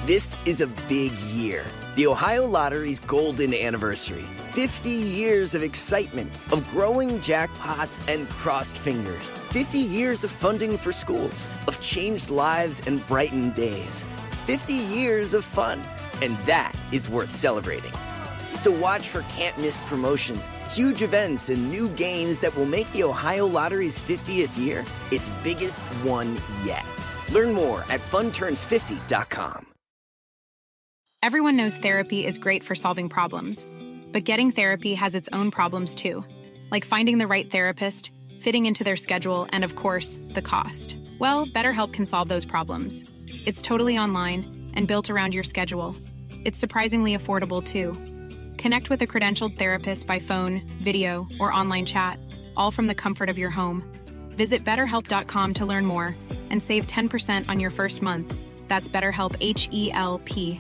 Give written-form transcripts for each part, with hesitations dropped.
This is a big year. The Ohio Lottery's golden anniversary. 50 years of excitement, of growing jackpots and crossed fingers. 50 years of funding for schools, of changed lives and brightened days. 50 years of fun, and that is worth celebrating. So watch for can't-miss promotions, huge events, and new games that will make the Ohio Lottery's 50th year its biggest one yet. Learn more at funturns50.com. Everyone knows therapy is great for solving problems, but getting therapy has its own problems too, like finding the right therapist, fitting into their schedule, and of course, the cost. Well, BetterHelp can solve those problems. It's totally online and built around your schedule. It's surprisingly affordable too. Connect with a credentialed therapist by phone, video, or online chat, all from the comfort of your home. Visit BetterHelp.com to learn more and save 10% on your first month. That's BetterHelp, H-E-L-P.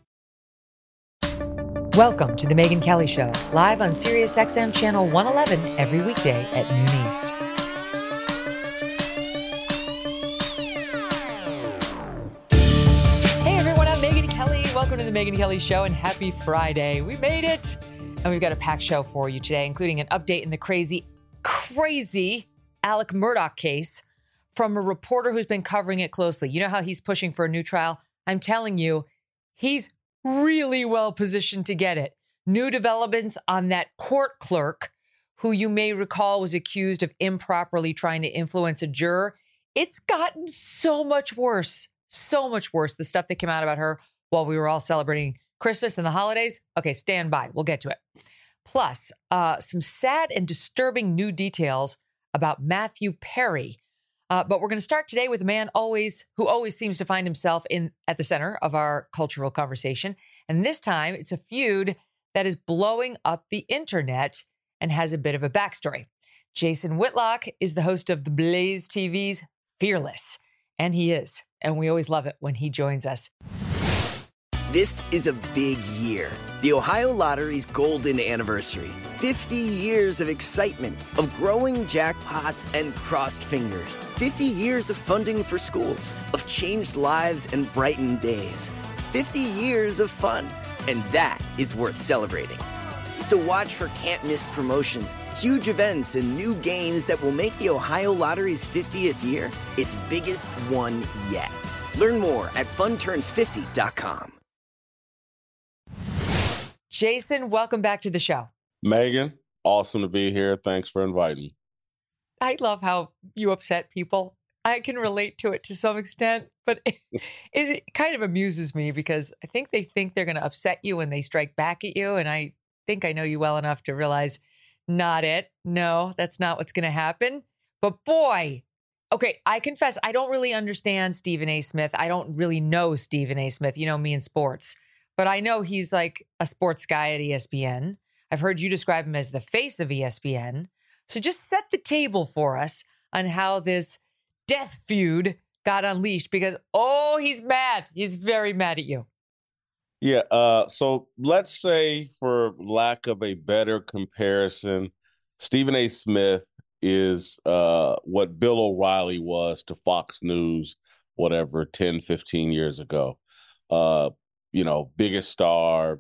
Welcome to The Megyn Kelly Show, live on SiriusXM Channel 111 every weekday at noon East. Hey everyone, I'm Megyn Kelly. Welcome to The Megyn Kelly Show and happy Friday. We made it! And we've got a packed show for you today, including an update in the crazy Alec Murdaugh case from a reporter who's been covering it closely. You know how he's pushing for a new trial? I'm telling you, he's really well positioned to get it. New developments on that court clerk who you may recall was accused of improperly trying to influence a juror. It's gotten so much worse, the stuff that came out about her while we were all celebrating Christmas and the holidays. Okay, stand by. We'll get to it. Plus, some sad and disturbing new details about Matthew Perry. But we're going to start today with a man who always seems to find himself at the center of our cultural conversation. And this time, it's a feud that is blowing up the internet and has a bit of a backstory. Jason Whitlock is the host of the Blaze TV's Fearless. And he is. And we always love it when he joins us. This is a big year. The Ohio Lottery's golden anniversary. 50 years of excitement, of growing jackpots and crossed fingers. 50 years of funding for schools, of changed lives and brightened days. 50 years of fun, and that is worth celebrating. So watch for can't-miss promotions, huge events, and new games that will make the Ohio Lottery's 50th year its biggest one yet. Learn more at funturns50.com. Jason, welcome back to the show. Megyn, awesome to be here. Thanks for inviting me. I love how you upset people. I can relate to it to some extent, but it kind of amuses me because I think they think they're going to upset you when they strike back at you. And I think I know you well enough to realize not it. No, that's not what's going to happen. But boy, okay, I confess, I don't really understand Stephen A. Smith. I don't really know Stephen A. Smith. You know me in sports. But I know he's like a sports guy at ESPN. I've heard you describe him as the face of ESPN. So just set the table for us on how this death feud got unleashed because, he's mad. He's very mad at you. Yeah, so let's say, for lack of a better comparison, Stephen A. Smith is what Bill O'Reilly was to Fox News, 10, 15 years ago. Biggest star,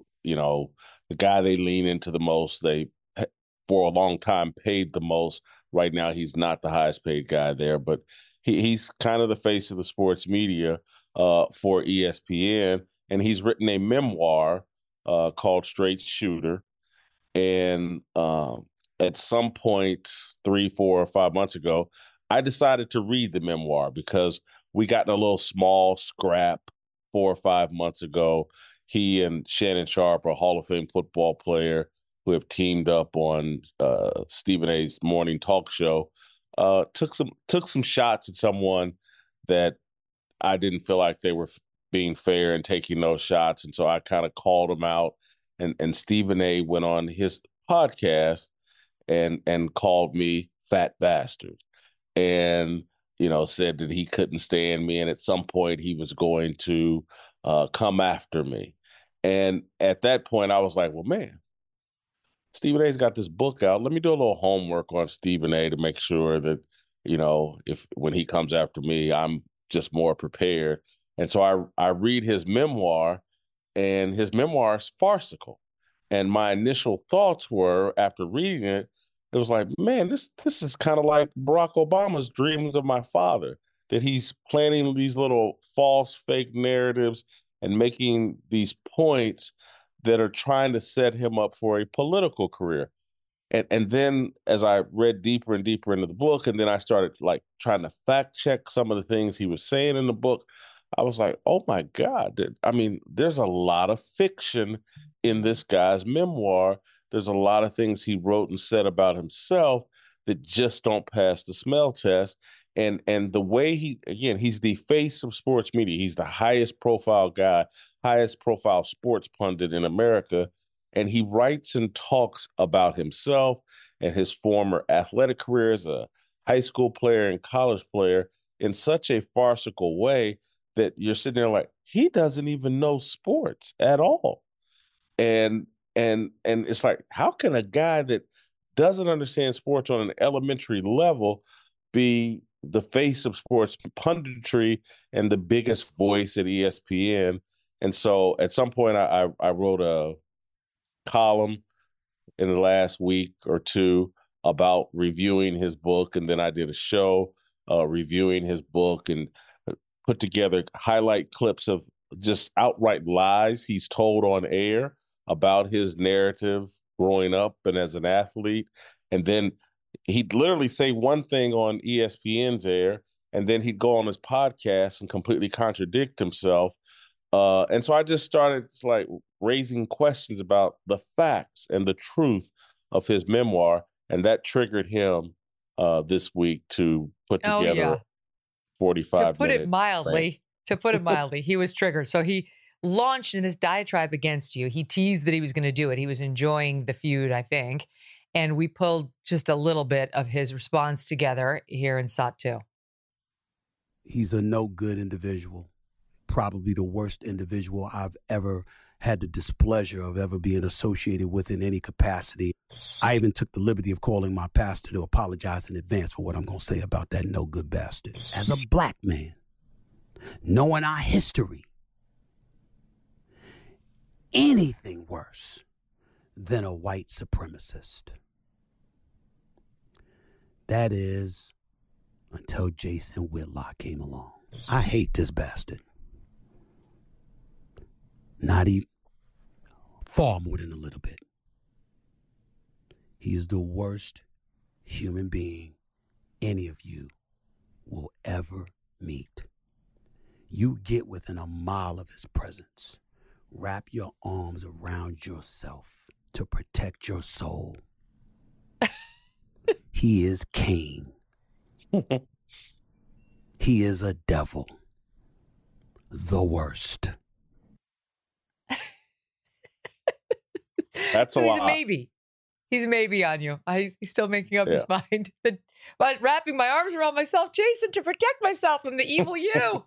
the guy they lean into the most. They, for a long time, paid the most. Right now, he's not the highest paid guy there, but he's kind of the face of the sports media for ESPN. And he's written a memoir called Straight Shooter. And at some point, 3, 4, or 5 months ago, I decided to read the memoir because we got in a little small scrap 4 or 5 months ago. He and Shannon Sharpe, a Hall of Fame football player who have teamed up on Stephen A.'s morning talk show, took some shots at someone that I didn't feel like they were being fair and taking those shots. And so I kind of called him out. And Stephen A. went on his podcast and called me fat bastard. And said that he couldn't stand me. And at some point he was going to come after me. And at that point I was like, well, man, Stephen A's got this book out. Let me do a little homework on Stephen A to make sure that, if when he comes after me, I'm just more prepared. And so I read his memoir, and his memoir is farcical. And my initial thoughts were, after reading it, it was like, man, this is kind of like Barack Obama's dreams of my father, that he's planting these little false fake narratives and making these points that are trying to set him up for a political career. And then as I read deeper and deeper into the book, and then I started like trying to fact check some of the things he was saying in the book, I was like, oh my God. I mean, there's a lot of fiction in this guy's memoir. There's a lot of things he wrote and said about himself that just don't pass the smell test. And the way he's the face of sports media. He's the highest profile guy, highest profile sports pundit in America. And he writes and talks about himself and his former athletic career as a high school player and college player in such a farcical way that you're sitting there like, he doesn't even know sports at all. And it's like, how can a guy that doesn't understand sports on an elementary level be the face of sports punditry and the biggest voice at ESPN? And so at some point I wrote a column in the last week or two about reviewing his book, and then I did a show reviewing his book and put together highlight clips of just outright lies he's told on air about his narrative growing up and as an athlete. And then he'd literally say one thing on ESPN's air, and then he'd go on his podcast and completely contradict himself. And so I just started like raising questions about the facts and the truth of his memoir, and that triggered him this week to put together 45 To put minutes. it mildly, he was triggered. So he launched in this diatribe against you. He teased that he was going to do it. He was enjoying the feud, I think. And we pulled just a little bit of his response together here in SOT 2. He's a no good individual. Probably the worst individual I've ever had the displeasure of ever being associated with in any capacity. I even took the liberty of calling my pastor to apologize in advance for what I'm going to say about that no good bastard. As a black man, knowing our history, anything worse than a white supremacist. That is until Jason Whitlock came along. I hate this bastard. Not even, far more than a little bit. He is the worst human being any of you will ever meet. You get within a mile of his presence. Wrap your arms around yourself to protect your soul. He is Cain. He is a devil. The worst. That's so a he's lot. a maybe. He's a maybe on you. He's still making up his mind. But I was wrapping my arms around myself, Jason, to protect myself from the evil you.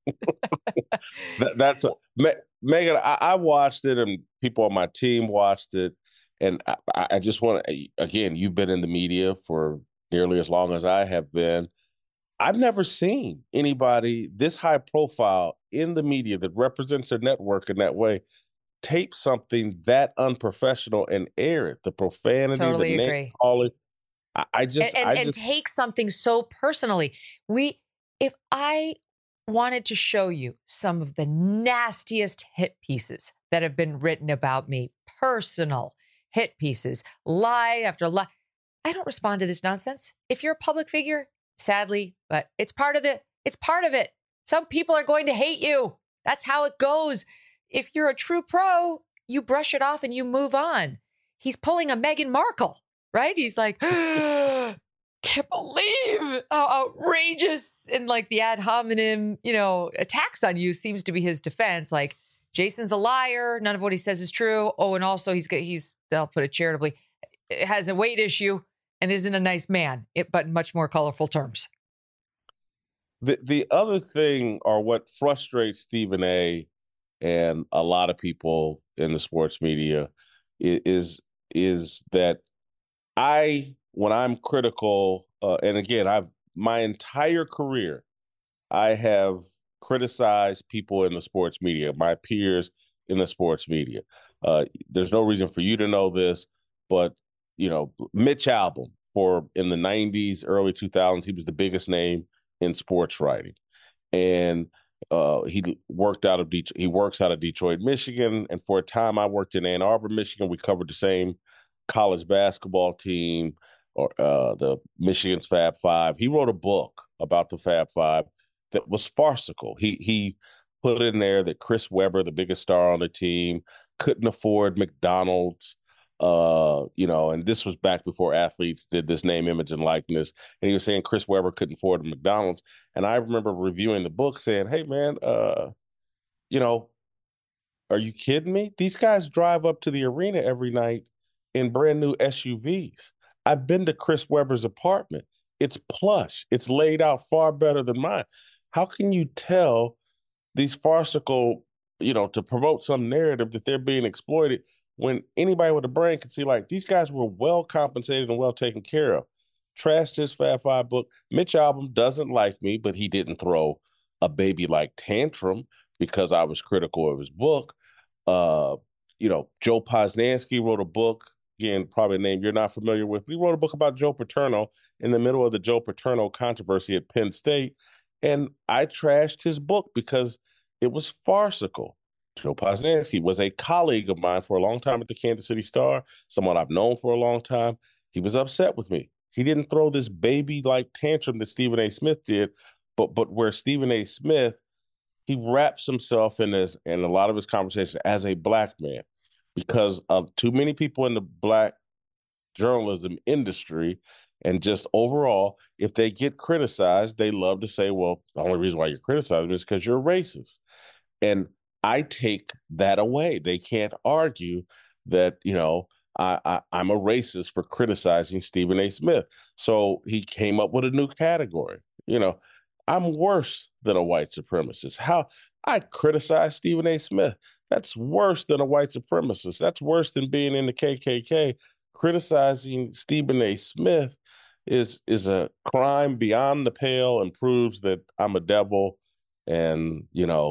Megan, I watched it, and people on my team watched it. And I just want to, again, you've been in the media for nearly as long as I have been. I've never seen anybody this high profile in the media that represents their network in that way tape something that unprofessional and air it. The profanity, Totally the agree. name calling. I just take something so personally. If I wanted to show you some of the nastiest hit pieces that have been written about me, personal hit pieces, lie after lie, I don't respond to this nonsense. If you're a public figure, sadly, but it's part of it. Some people are going to hate you. That's how it goes. If you're a true pro, you brush it off and you move on. He's pulling a Meghan Markle, right? He's like, can't believe how outrageous, and like the ad hominem, attacks on you seems to be his defense. Like, Jason's a liar. None of what he says is true. Oh, and also I'll put it charitably, has a weight issue and isn't a nice man, but in much more colorful terms. The other thing, or what frustrates Stephen A. and a lot of people in the sports media is that when I'm critical, and again, my entire career, I have criticize people in the sports media, my peers in the sports media. There's no reason for you to know this, but Mitch Albom in the 90s, early 2000s, he was the biggest name in sports writing. And he works out of Detroit, Michigan. And for a time I worked in Ann Arbor, Michigan. We covered the same college basketball team, or the Michigan's Fab Five. He wrote a book about the Fab Five that was farcical. He put in there that Chris Webber, the biggest star on the team, couldn't afford McDonald's. And this was back before athletes did this name, image, and likeness. And he was saying Chris Webber couldn't afford McDonald's. And I remember reviewing the book saying, hey, man, are you kidding me? These guys drive up to the arena every night in brand new SUVs. I've been to Chris Webber's apartment. It's plush. It's laid out far better than mine. How can you tell these farcical, to promote some narrative that they're being exploited when anybody with a brain can see, like, these guys were well compensated and well taken care of? Trashed his Fab Five book. Mitch Albom doesn't like me, but he didn't throw a baby-like tantrum because I was critical of his book. Joe Posnanski wrote a book, again, probably a name you're not familiar with. He wrote a book about Joe Paterno in the middle of the Joe Paterno controversy at Penn State. And I trashed his book because it was farcical. Joe Posnanski was a colleague of mine for a long time at the Kansas City Star, someone I've known for a long time. He was upset with me. He didn't throw this baby-like tantrum that Stephen A. Smith did, but where Stephen A. Smith, he wraps himself in a lot of his conversations as a Black man, because of too many people in the Black journalism industry and just overall, if they get criticized, they love to say, well, the only reason why you're criticizing is because you're racist. And I take that away. They can't argue that, I'm a racist for criticizing Stephen A. Smith. So he came up with a new category. I'm worse than a white supremacist. How I criticize Stephen A. Smith. That's worse than a white supremacist. That's worse than being in the KKK. Criticizing Stephen A. Smith is a crime beyond the pale and proves that I'm a devil and,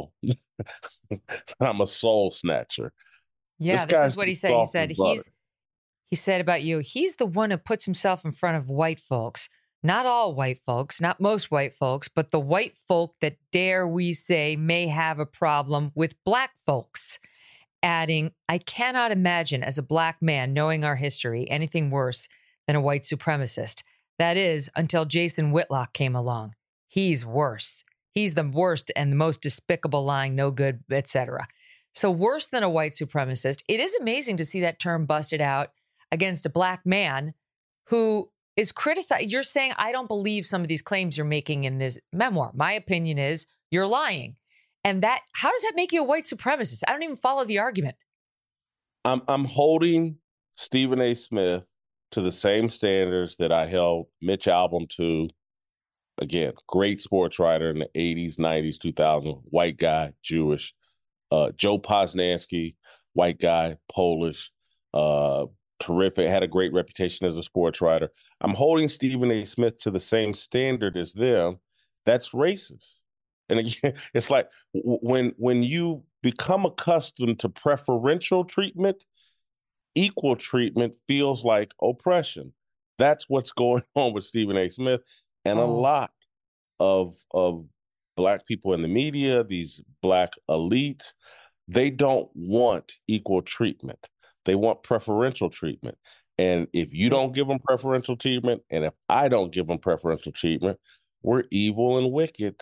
I'm a soul snatcher. Yeah, this is what he said. He said about you, he's the one who puts himself in front of white folks. Not all white folks, not most white folks, but the white folk that, dare we say, may have a problem with Black folks. Adding, I cannot imagine as a Black man knowing our history anything worse than a white supremacist. That is, until Jason Whitlock came along. He's worse. He's the worst and the most despicable, lying, no good, etc. So worse than a white supremacist. It is amazing to see that term busted out against a Black man who is criticized. You're saying, I don't believe some of these claims you're making in this memoir. My opinion is you're lying. And how does that make you a white supremacist? I don't even follow the argument. I'm holding Stephen A. Smith to the same standards that I held Mitch Albom to. Again, great sports writer in the 80s, 90s, 2000s, white guy, Jewish. Joe Posnanski, white guy, Polish, terrific, had a great reputation as a sports writer. I'm holding Stephen A. Smith to the same standard as them. That's racist. And again, it's like when you become accustomed to preferential treatment, equal treatment feels like oppression. That's what's going on with Stephen A. Smith. And a lot of Black people in the media, these Black elites, they don't want equal treatment. They want preferential treatment. And if you don't give them preferential treatment, and if I don't give them preferential treatment, we're evil and wicked.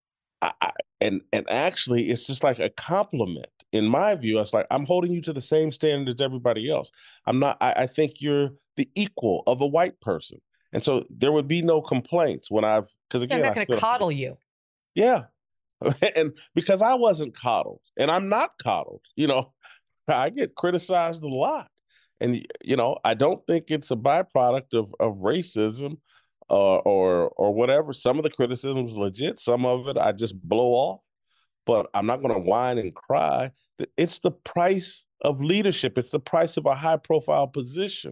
And actually, it's just like a compliment. In my view, it's like, I'm holding you to the same standard as everybody else. I think you're the equal of a white person. And so there would be no complaints because again, I'm not going to coddle you. Yeah. And because I wasn't coddled and I'm not coddled, I get criticized a lot. And, I don't think it's a byproduct of racism or whatever. Some of the criticism is legit. Some of it I just blow off, but I'm not going to whine and cry. It's the price of leadership. It's the price of a high profile position.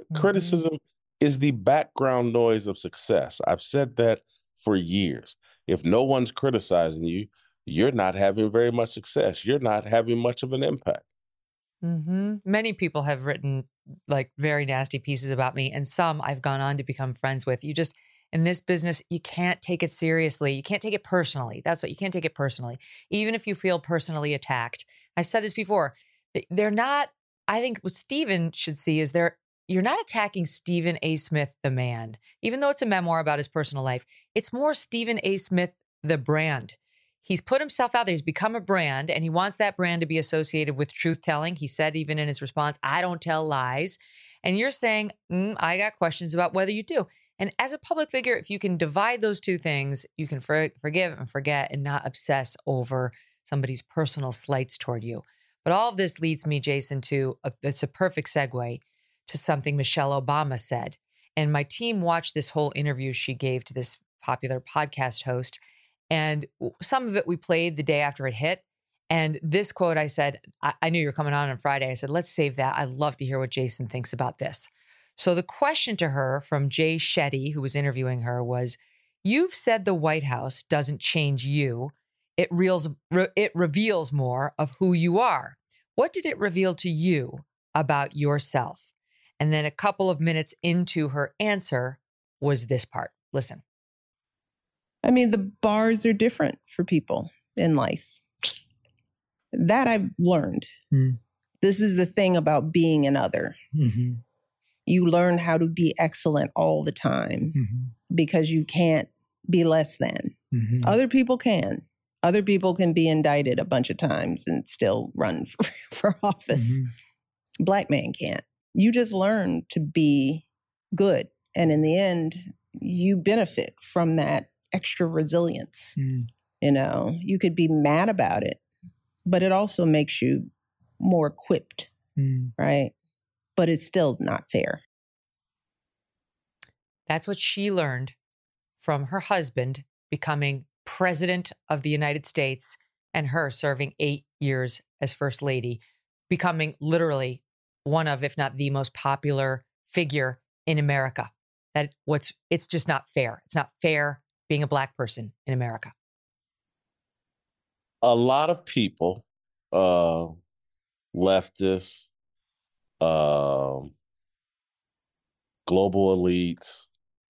Criticism is the background noise of success. I've said that for years. If no one's criticizing you, you're not having very much success. You're not having much of an impact. Mm-hmm. Many people have written like very nasty pieces about me, and some I've gone on to become friends with. You just, in this business, you can't take it seriously. You can't take it personally. That's what, you can't take it personally. Even if you feel personally attacked. I've said this before. They're not, I think what Stephen should see is you're not attacking Stephen A. Smith, the man, even though it's a memoir about his personal life. It's more Stephen A. Smith, the brand. He's put himself out there. He's become a brand, and he wants that brand to be associated with truth-telling. He said even in his response, I don't tell lies. And you're saying, I got questions about whether you do. And as a public figure, if you can divide those two things, you can forgive and forget and not obsess over somebody's personal slights toward you. But all of this leads me, Jason, to it's a perfect segue to something Michelle Obama said. And my team watched this whole interview she gave to this popular podcast host. And some of it we played the day after it hit. And this quote, I said, I knew you were coming on Friday. I said, let's save that. I'd love to hear what Jason thinks about this. So the question to her from Jay Shetty, who was interviewing her, was, you've said the White House doesn't change you. It reveals more of who you are. What did it reveal to you about yourself? And then a couple of minutes into her answer was this part. Listen. I mean, the bars are different for people in life. That I've learned. Mm. This is the thing about being an other. Mm-hmm. You learn how to be excellent all the time because you can't be less than. Mm-hmm. Other people can. Other people can be indicted a bunch of times and still run for office. Mm-hmm. Black man can't. You just learn to be good. And in the end, you benefit from that extra resilience. Mm. You know, you could be mad about it, but it also makes you more equipped, right? But it's still not fair. That's what she learned from her husband becoming president of the United States and her serving 8 years as first lady, becoming literally one of, if not the most popular figure in America. It's just not fair. It's not fair being a Black person in America. A lot of people, leftists, global elites,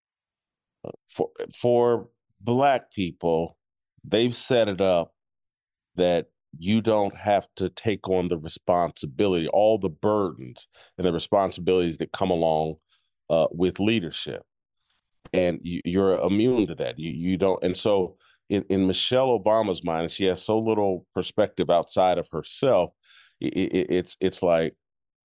for Black people, they've set it up that you don't have to take on the responsibility, all the burdens and the responsibilities that come along with leadership. And you're immune to that. You don't. And so in Michelle Obama's mind, she has so little perspective outside of herself. It's like,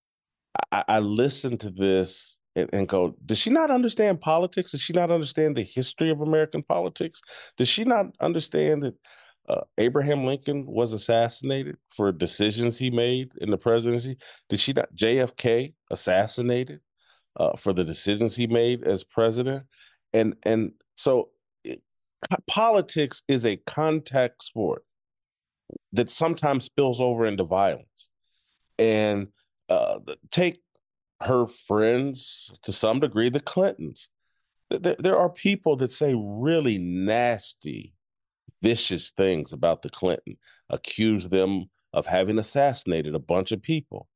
I listen to this and go, does she not understand politics? Does she not understand the history of American politics? Does she not understand that Abraham Lincoln was assassinated for decisions he made in the presidency? Did she not? JFK assassinated for the decisions he made as president? And so politics is a contact sport that sometimes spills over into violence. And take her friends, to some degree, the Clintons. There are people that say really nasty, vicious things about the Clinton, accuse them of having assassinated a bunch of people.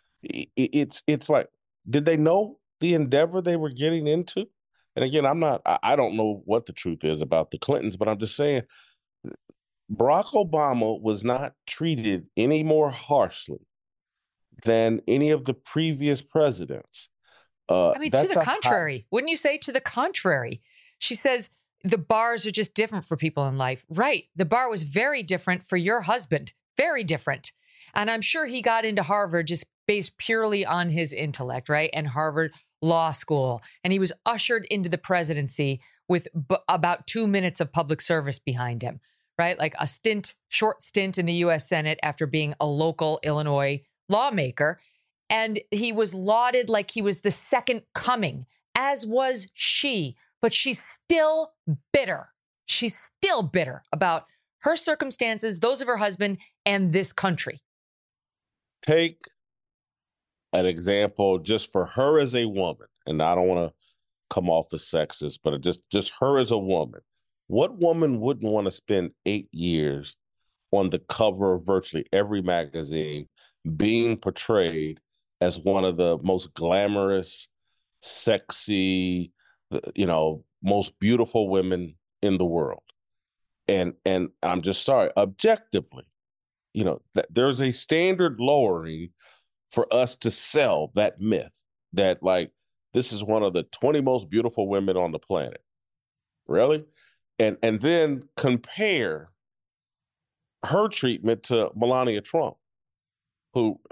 It's like, did they know the endeavor they were getting into? And again, I don't know what the truth is about the Clintons, but I'm just saying Barack Obama was not treated any more harshly than any of the previous presidents. To the contrary. Wouldn't you say to the contrary? She says the bars are just different for people in life. Right. The bar was very different for your husband. Very different. And I'm sure he got into Harvard just based purely on his intellect, right? And Harvard Law School. And he was ushered into the presidency with about 2 minutes of public service behind him, right? Like a short stint in the U.S. Senate after being a local Illinois lawmaker. And he was lauded like he was the second coming, as was she. But she's still bitter. She's still bitter about her circumstances, those of her husband, and this country. Take an example just for her as a woman, and I don't want to come off as sexist, but just her as a woman. What woman wouldn't want to spend 8 years on the cover of virtually every magazine being portrayed as one of the most glamorous, sexy, most beautiful women in the world? And I'm just sorry, objectively, there's a standard lowering for us to sell that myth that, like, this is one of the 20 most beautiful women on the planet. Really? And then compare her treatment to Melania Trump, who,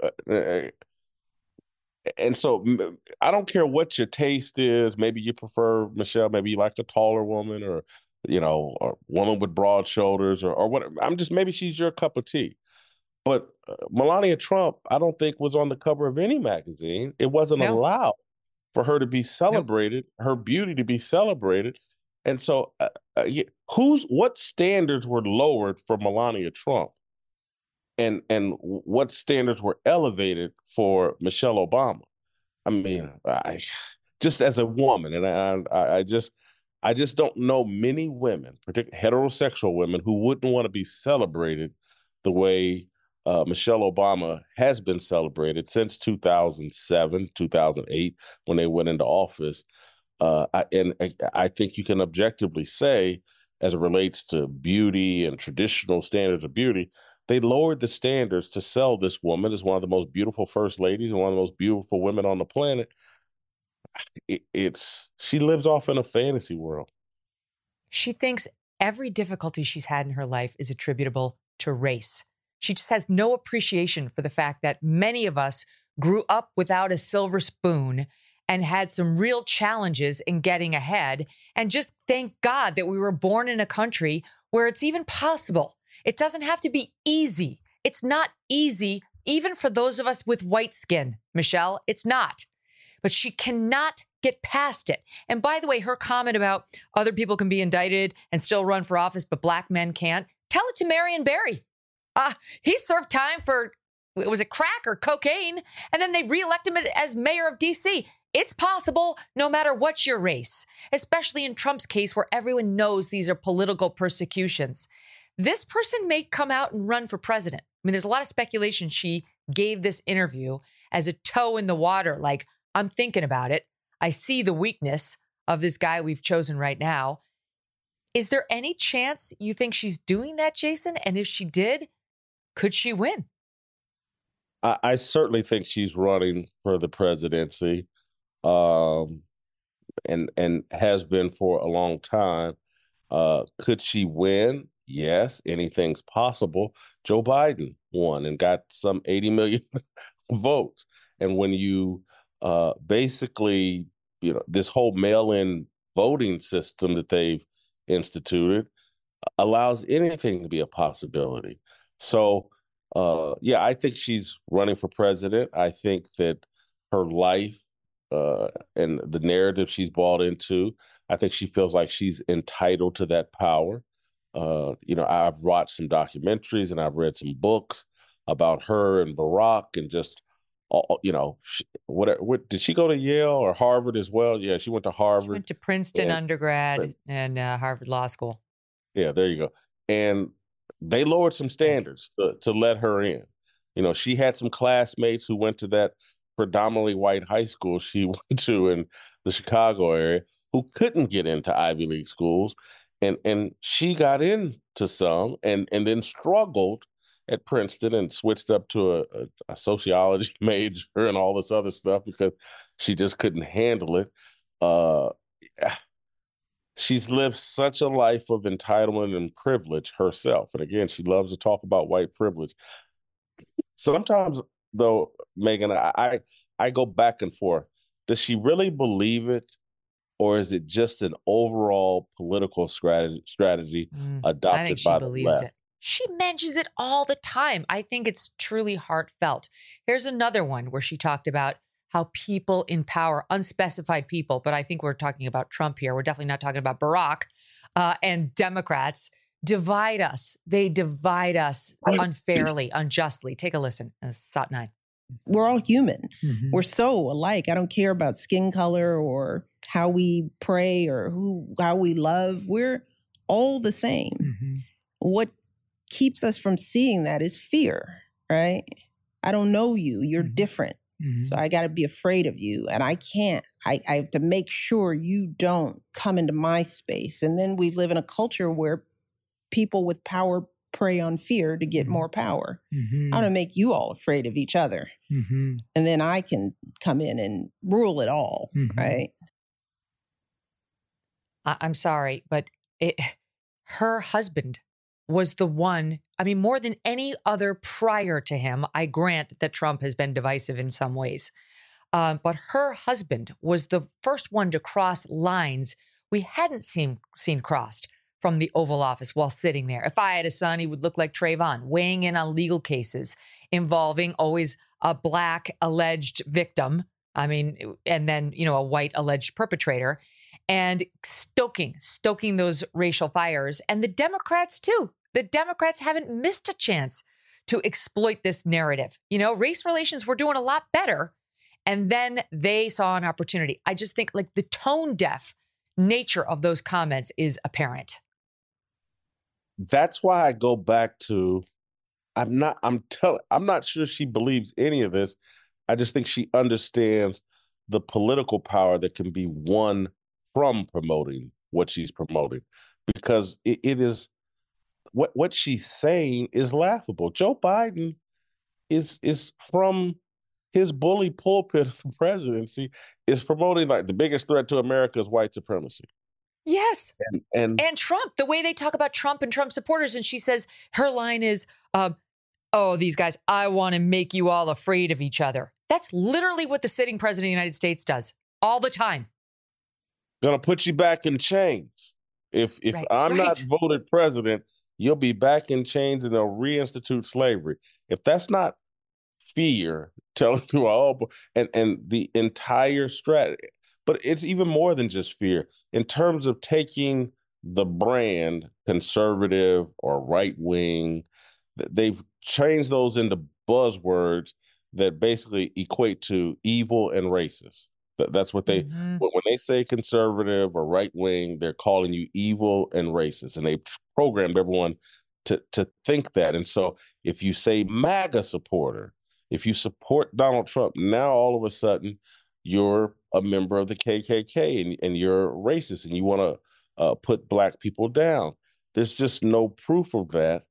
and so I don't care what your taste is. Maybe you prefer Michelle, maybe you like a taller woman, or, a woman with broad shoulders, or whatever. Maybe she's your cup of tea. But Melania Trump, I don't think, was on the cover of any magazine. It wasn't allowed for her to be celebrated, her beauty to be celebrated. And so what standards were lowered for Melania Trump, and what standards were elevated for Michelle Obama? I mean, just as a woman, and I just don't know many women, particularly heterosexual women, who wouldn't want to be celebrated the way Michelle Obama has been celebrated since 2007, 2008, when they went into office. I think you can objectively say, as it relates to beauty and traditional standards of beauty, they lowered the standards to sell this woman as one of the most beautiful first ladies and one of the most beautiful women on the planet. She lives off in a fantasy world. She thinks every difficulty she's had in her life is attributable to race. She just has no appreciation for the fact that many of us grew up without a silver spoon and had some real challenges in getting ahead. And just thank God that we were born in a country where it's even possible. It doesn't have to be easy. It's not easy, even for those of us with white skin, Michelle. It's not. But she cannot get past it. And by the way, her comment about other people can be indicted and still run for office, but black men can't. Tell it to Marion Barry. He served time for, was it crack or cocaine? And then they reelected him as mayor of D.C. It's possible no matter what your race, especially in Trump's case where everyone knows these are political persecutions. This person may come out and run for president. I mean, there's a lot of speculation she gave this interview as a toe in the water, like, I'm thinking about it. I see the weakness of this guy we've chosen right now. Is there any chance you think she's doing that, Jason? And if she did, could she win? I certainly think she's running for the presidency, and has been for a long time. Could she win? Yes, anything's possible. Joe Biden won and got some 80 million votes. And when you basically, this whole mail-in voting system that they've instituted allows anything to be a possibility. So, I think she's running for president. I think that her life and the narrative she's bought into, I think she feels like she's entitled to that power. I've watched some documentaries and I've read some books about her and Barack and just, what did she go to Yale or Harvard as well? Yeah, she went to Harvard. She went to Princeton undergrad and Harvard Law School. Yeah, there you go. And they lowered some standards to let her in. She had some classmates who went to that predominantly white high school she went to in the Chicago area who couldn't get into Ivy League schools. And she got into some and then struggled at Princeton and switched up to a sociology major and all this other stuff because she just couldn't handle it. She's lived such a life of entitlement and privilege herself. And again, she loves to talk about white privilege. Sometimes, though, Megan, I go back and forth. Does she really believe it? Or is it just an overall political strategy adopted I think she by the believes left? it. She mentions it all the time. I think it's truly heartfelt. Here's another one where she talked about how people in power, unspecified people, but I think we're talking about Trump here. We're definitely not talking about Barack and Democrats, divide us. They divide us unfairly, unjustly. Take a listen. SOT 9. We're all human. Mm-hmm. We're so alike. I don't care about skin color or how we pray or how we love. We're all the same. Mm-hmm. What keeps us from seeing that is fear, right? I don't know you. You're different. Mm-hmm. So I got to be afraid of you. And I can't. I have to make sure you don't come into my space. And then we live in a culture where people with power prey on fear to get more power. Mm-hmm. I want to make you all afraid of each other. Mm-hmm. And then I can come in and rule it all, right? I'm sorry, but her husband was the one, I mean, more than any other prior to him. I grant that Trump has been divisive in some ways. But her husband was the first one to cross lines we hadn't seen crossed from the Oval Office while sitting there. If I had a son, he would look like Trayvon, weighing in on legal cases involving always a Black alleged victim. I mean, and then, a white alleged perpetrator, and stoking those racial fires. And the Democrats too. The Democrats haven't missed a chance to exploit this narrative. Race relations were doing a lot better. And then they saw an opportunity. I just think the tone deaf nature of those comments is apparent. That's why I go back to, I'm not sure she believes any of this. I just think she understands the political power that can be won from promoting what she's promoting, because it is what she's saying is laughable. Joe Biden is from his bully pulpit of the presidency is promoting the biggest threat to America is white supremacy. Yes. And Trump, the way they talk about Trump and Trump supporters. And she says her line is, these guys, I want to make you all afraid of each other. That's literally what the sitting president of the United States does all the time. Gonna put you back in chains. If I'm not voted president, you'll be back in chains and they'll reinstitute slavery. If that's not fear telling you and the entire strategy, but it's even more than just fear in terms of taking the brand conservative or right wing. They've changed those into buzzwords that basically equate to evil and racist. That's what they, when they say conservative or right wing, they're calling you evil and racist, and they programmed everyone to think that. And so if you say MAGA supporter, if you support Donald Trump, now all of a sudden you're a member of the KKK and you're racist and you want to put Black people down. There's just no proof of that.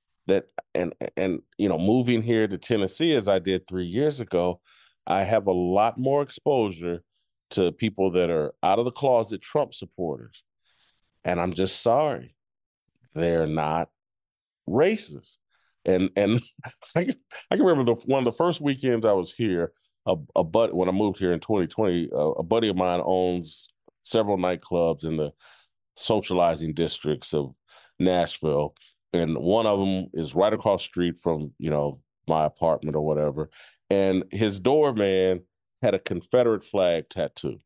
And moving here to Tennessee as I did 3 years ago, I have a lot more exposure to people that are out of the closet Trump supporters. And I'm just sorry, they're not racist. And I can remember one of the first weekends I was here, when I moved here in 2020, a buddy of mine owns several nightclubs in the socializing districts of Nashville. And one of them is right across the street from, my apartment or whatever. And his doorman had a Confederate flag tattoo.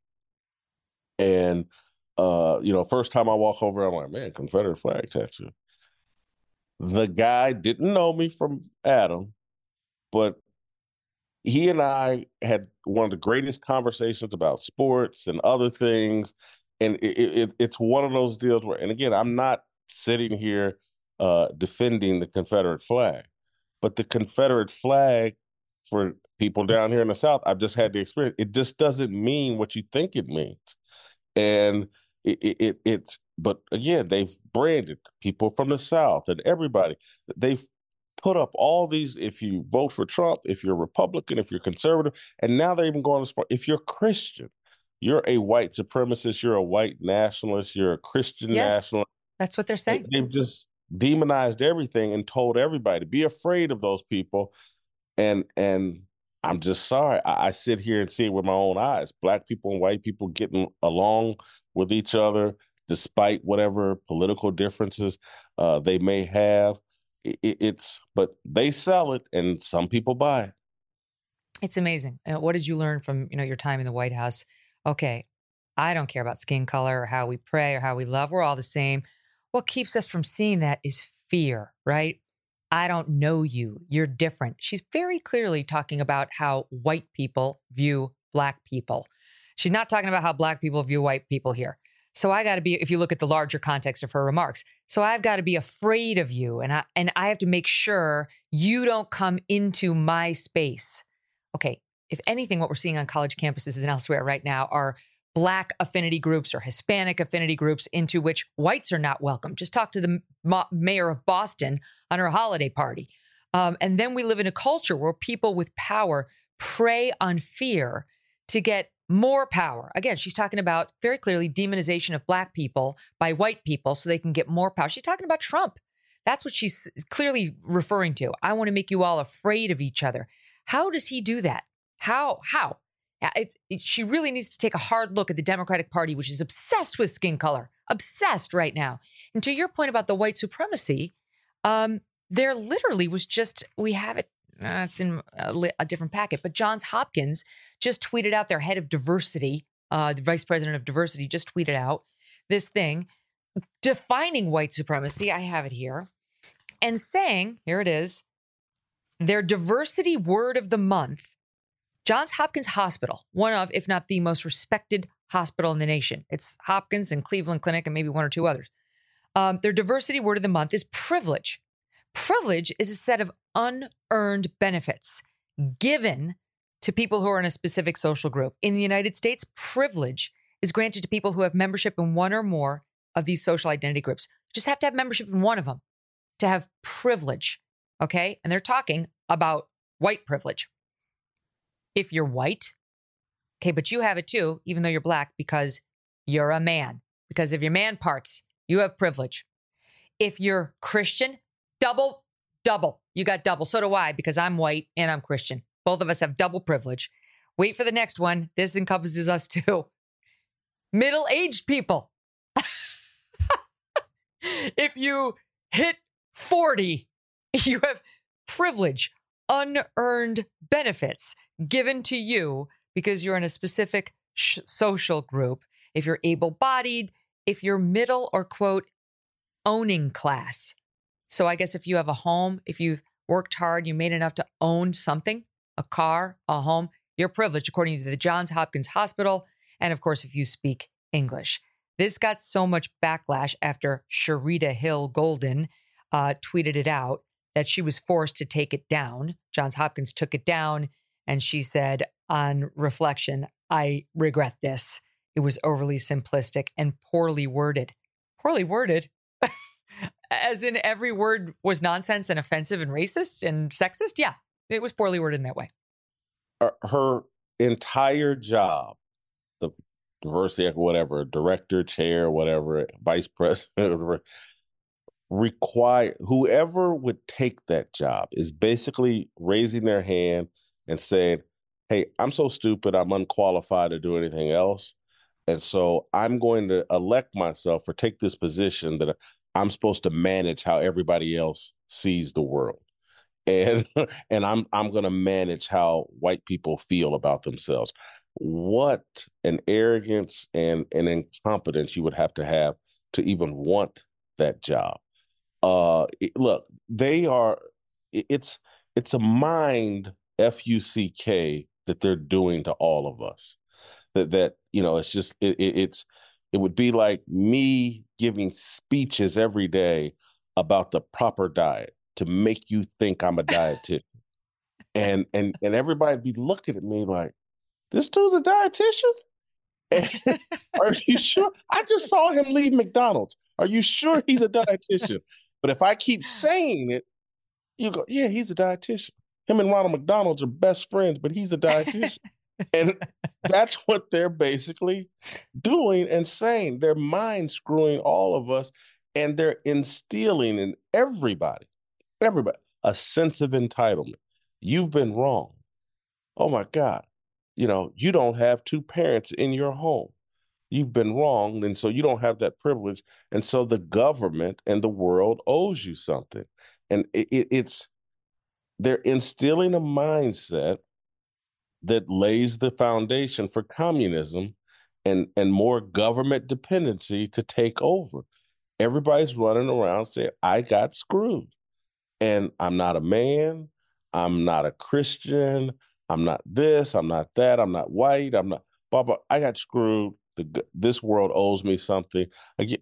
And, first time I walk over, I'm like, man, Confederate flag tattoo. The guy didn't know me from Adam, but he and I had one of the greatest conversations about sports and other things. And it's one of those deals where, and again, I'm not sitting here defending the Confederate flag, but the Confederate flag for people down here in the South, I've just had the experience. It just doesn't mean what you think it means. And but again, they've branded people from the South and everybody. They've put up all these, if you vote for Trump, if you're Republican, if you're conservative, and now they're even going as far, if you're Christian, you're a white supremacist, you're a white nationalist, you're a Christian nationalist. That's what they're saying. They've just demonized everything and told everybody to be afraid of those people. And I'm just sorry. I sit here and see it with my own eyes. Black people and white people getting along with each other, despite whatever political differences they may have. But they sell it and some people buy it. It's amazing. What did you learn from, your time in the White House? Okay, I don't care about skin color or how we pray or how we love. We're all the same. What keeps us from seeing that is fear, right? I don't know you. You're different. She's very clearly talking about how white people view Black people. She's not talking about how Black people view white people here. So I got to be, if you look at the larger context of her remarks, so I've got to be afraid of you. And I have to make sure you don't come into my space. Okay. If anything, what we're seeing on college campuses and elsewhere right now are Black affinity groups or Hispanic affinity groups into which whites are not welcome. Just talk to the mayor of Boston on her holiday party. And then we live in a culture where people with power prey on fear to get more power. Again, she's talking about very clearly demonization of Black people by white people so they can get more power. She's talking about Trump. That's what she's clearly referring to. I want to make you all afraid of each other. How does he do that? How? She really needs to take a hard look at the Democratic Party, which is obsessed with skin color, obsessed right now. And to your point about the white supremacy, there literally was just, we have it, it's in a different packet, but Johns Hopkins just tweeted out their head of diversity, the vice president of diversity just tweeted out this thing defining white supremacy. I have it here. And saying, here it is, their diversity word of the month, Johns Hopkins Hospital, one of, if not the most respected hospital in the nation. It's Hopkins and Cleveland Clinic and maybe one or two others. Their diversity word of the month is privilege. Privilege is a set of unearned benefits given to people who are in a specific social group. In the United States, privilege is granted to people who have membership in one or more of these social identity groups. You just have to have membership in one of them to have privilege, okay? And they're talking about white privilege. If you're white, okay, but you have it too, even though you're Black, because you're a man. Because of your man parts, you have privilege. If you're Christian, double. You got double. So do I, because I'm white and I'm Christian. Both of us have double privilege. Wait for the next one. This encompasses us too. Middle-aged people. If you hit 40, you have privilege, unearned benefits given to you because you're in a specific social group. If you're able-bodied, if you're middle or, quote, owning class. So I guess if you have a home, if you've worked hard, you made enough to own something, a car, a home, you're privileged according to the Johns Hopkins Hospital. And of course, if you speak English. This got so much backlash after Sharita Hill Golden tweeted it out that she was forced to take it down. Johns Hopkins took it down. And she said, on reflection, I regret this. It was overly simplistic and poorly worded. Poorly worded? As in every word was nonsense and offensive and racist and sexist? Yeah, it was poorly worded in that way. Her entire job, the diversity, whatever, director, chair, whatever, vice president, whatever, require whoever would take that job is basically raising their hand and saying, hey, I'm so stupid, I'm unqualified to do anything else. And so I'm going to elect myself or take this position that I'm supposed to manage how everybody else sees the world. And I'm going to manage how white people feel about themselves. What an arrogance and an incompetence you would have to even want that job. Look, it's a mind FUCK that they're doing to all of us. That it's just it would be like me giving speeches every day about the proper diet to make you think I'm a dietitian, and everybody'd be looking at me like, this dude's a dietitian? Are you sure? I just saw him leave McDonald's. Are you sure he's a dietitian? But if I keep saying it, you go, yeah, he's a dietitian. Him and Ronald McDonald's are best friends, but he's a dietitian. And that's what they're basically doing and saying. They're mind screwing all of us, and they're instilling in everybody, a sense of entitlement. You've been wrong. Oh my God. You don't have two parents in your home. You've been wrong, and so you don't have that privilege. And so the government and the world owes you something. And they're instilling a mindset that lays the foundation for communism and more government dependency to take over. Everybody's running around saying, I got screwed. And I'm not a man. I'm not a Christian. I'm not this. I'm not that. I'm not white. I'm not blah, blah. I got screwed. this world owes me something. Again,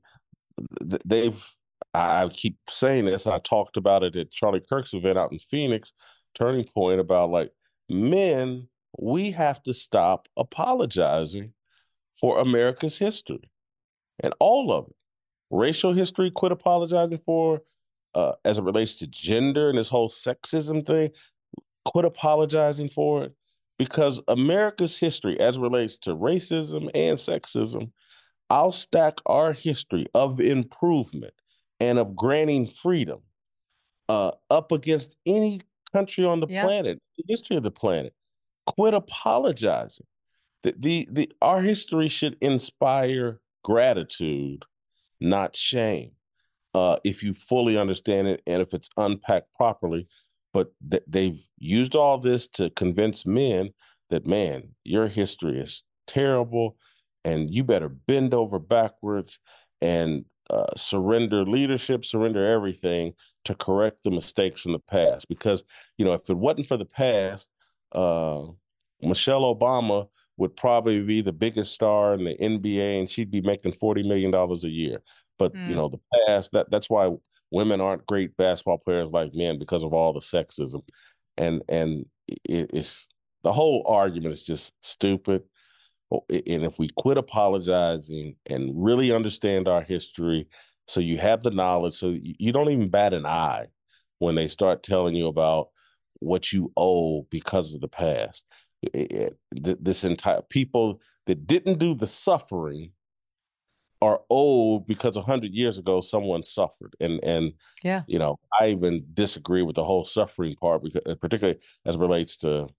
I keep saying this. I talked about it at Charlie Kirk's event out in Phoenix, Turning Point, about like, men, we have to stop apologizing for America's history and all of it. Racial history, quit apologizing for, as it relates to gender and this whole sexism thing, quit apologizing for it, because America's history, as it relates to racism and sexism, I'll stack our history of improvement and of granting freedom up against any country on the planet, the history of the planet. Quit apologizing. Our history should inspire gratitude, not shame, if you fully understand it and if it's unpacked properly. But they've used all this to convince men that, man, your history is terrible and you better bend over backwards and surrender leadership, surrender everything to correct the mistakes from the past. Because, if it wasn't for the past, Michelle Obama would probably be the biggest star in the NBA and she'd be making $40 million a year. But, the past, that's why women aren't great basketball players like men, because of all the sexism. And it's the whole argument is just stupid. And if we quit apologizing and really understand our history, so you have the knowledge, so you don't even bat an eye when they start telling you about what you owe because of the past. This entire people that didn't do the suffering are owed because 100 years ago someone suffered, and I even disagree with the whole suffering part, because particularly as it relates to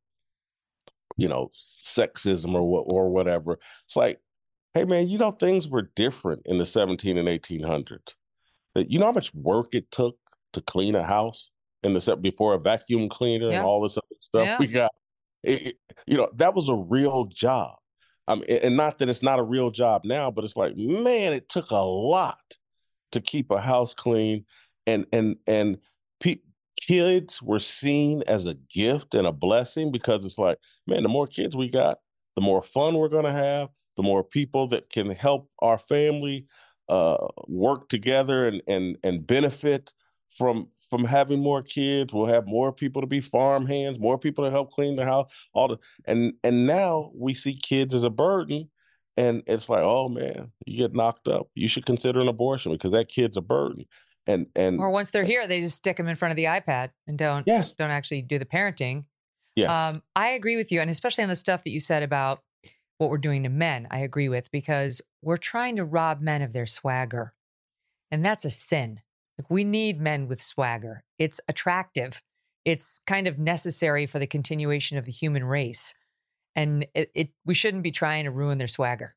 sexism or whatever. It's like, hey man, things were different in the 17 and 1800s. You know how much work it took to clean a house before a vacuum cleaner and all this other stuff we got. That was a real job. And not that it's not a real job now, but it's like, man, it took a lot to keep a house clean, and kids were seen as a gift and a blessing, because it's like, man, the more kids we got, the more fun we're going to have, the more people that can help our family work together and benefit from having more kids. We'll have more people to be farm hands, more people to help clean the house, and now we see kids as a burden, and it's like, oh man, you get knocked up, you should consider an abortion because that kid's a burden. Or once they're here, they just stick them in front of the iPad and don't actually do the parenting. Yes. I agree with you, and especially on the stuff that you said about what we're doing to men, I agree with, because we're trying to rob men of their swagger, and that's a sin. Like, we need men with swagger. It's attractive. It's kind of necessary for the continuation of the human race. And we shouldn't be trying to ruin their swagger.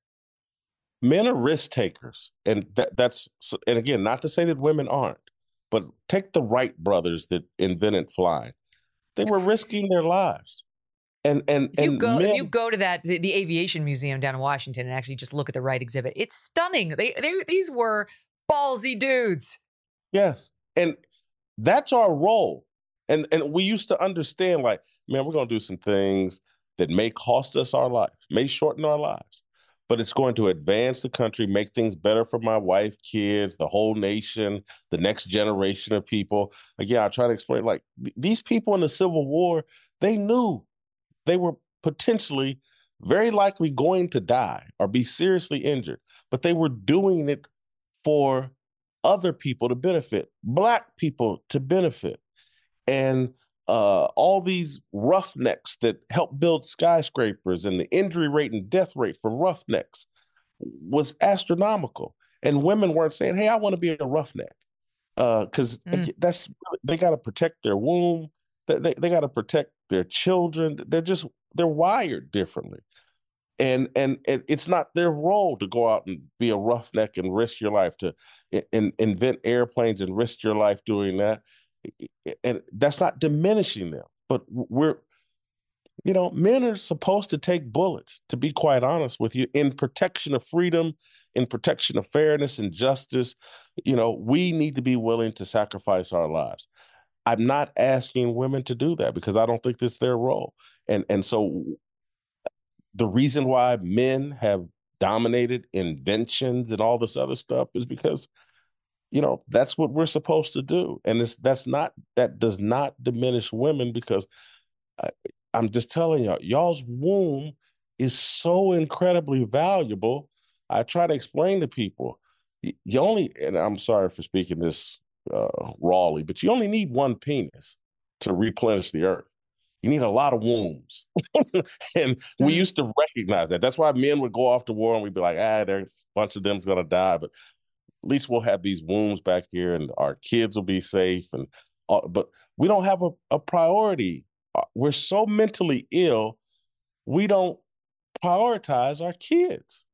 Men are risk takers. And and again, not to say that women aren't, but take the Wright brothers that invented flying. They were risking their lives. And if you go to the aviation museum down in Washington and actually just look at the Wright exhibit, it's stunning. These were ballsy dudes. Yes. And that's our role. And we used to understand, like, man, we're going to do some things that may cost us our lives, may shorten our lives, but it's going to advance the country, make things better for my wife, kids, the whole nation, the next generation of people. Again, I try to explain, like, these people in the Civil War, they knew they were potentially very likely going to die or be seriously injured, but they were doing it for other people to benefit, Black people to benefit. And all these roughnecks that helped build skyscrapers, and the injury rate and death rate for roughnecks was astronomical. And women weren't saying, hey, I want to be a roughneck, because they got to protect their womb. They got to protect their children. They're wired differently. And it's not their role to go out and be a roughneck and risk your life, to invent airplanes and risk your life doing that. And that's not diminishing them. But men are supposed to take bullets, to be quite honest with you, in protection of freedom, in protection of fairness and justice. We need to be willing to sacrifice our lives. I'm not asking women to do that, because I don't think that's their role. And so the reason why men have dominated inventions and all this other stuff is because, that's what we're supposed to do. And that does not diminish women, because I'm just telling y'all's womb is so incredibly valuable. I try to explain to people, and I'm sorry for speaking this rawly, but you only need one penis to replenish the earth. You need a lot of wombs. And we used to recognize that. That's why men would go off to war and we'd be like, there's a bunch of them's going to die, but at least we'll have these wombs back here and our kids will be safe. But we don't have a priority. We're so mentally ill, we don't prioritize our kids.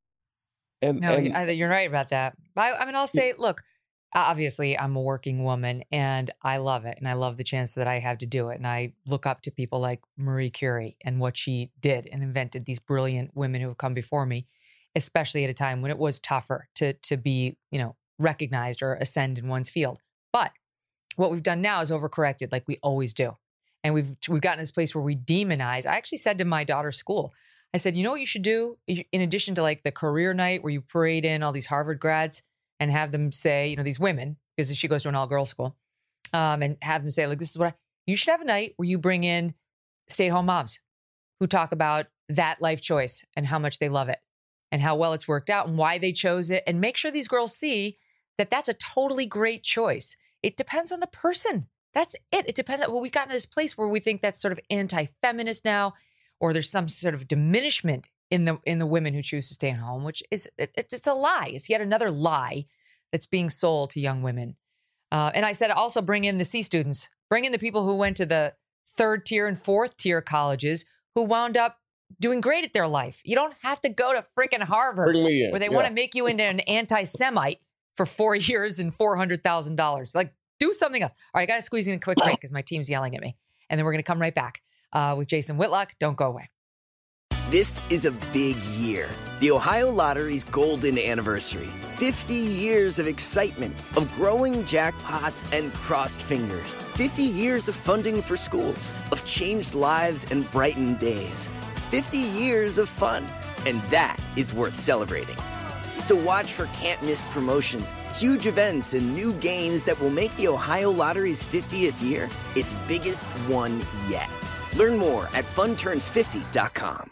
You're right about that. I'll say, look, obviously I'm a working woman and I love it. And I love the chance that I have to do it. And I look up to people like Marie Curie and what she did and invented, these brilliant women who have come before me, especially at a time when it was tougher to be, recognized or ascend in one's field. But what we've done now is overcorrected like we always do. And we've gotten to this place where we demonize. I actually said to my daughter's school, I said, you know what you should do? In addition to like the career night where you parade in all these Harvard grads and have them say, these women, because she goes to an all-girls school, and have them say, like, this is what you should have a night where you bring in stay-at-home moms who talk about that life choice and how much they love it and how well it's worked out and why they chose it, and make sure these girls see that that's a totally great choice. It depends on the person. That's it. It depends. We've gotten to this place where we think that's sort of anti-feminist now, or there's some sort of diminishment in the women who choose to stay at home, which is it's a lie. It's yet another lie that's being sold to young women. And I said also bring in the C students, bring in the people who went to the 3rd tier and 4th tier colleges who wound up doing great at their life. You don't have to go to freaking Harvard where they want to make you into an anti-Semite for 4 years and $400,000. Like, do something else. All right, I got to squeeze in a quick break because my team's yelling at me. And then we're going to come right back with Jason Whitlock. Don't go away. This is a big year. The Ohio Lottery's golden anniversary. 50 years of excitement, of growing jackpots and crossed fingers. 50 years of funding for schools, of changed lives and brightened days. 50 years of fun. And that is worth celebrating. So watch for can't-miss promotions, huge events, and new games that will make the Ohio Lottery's 50th year its biggest one yet. Learn more at funturns50.com.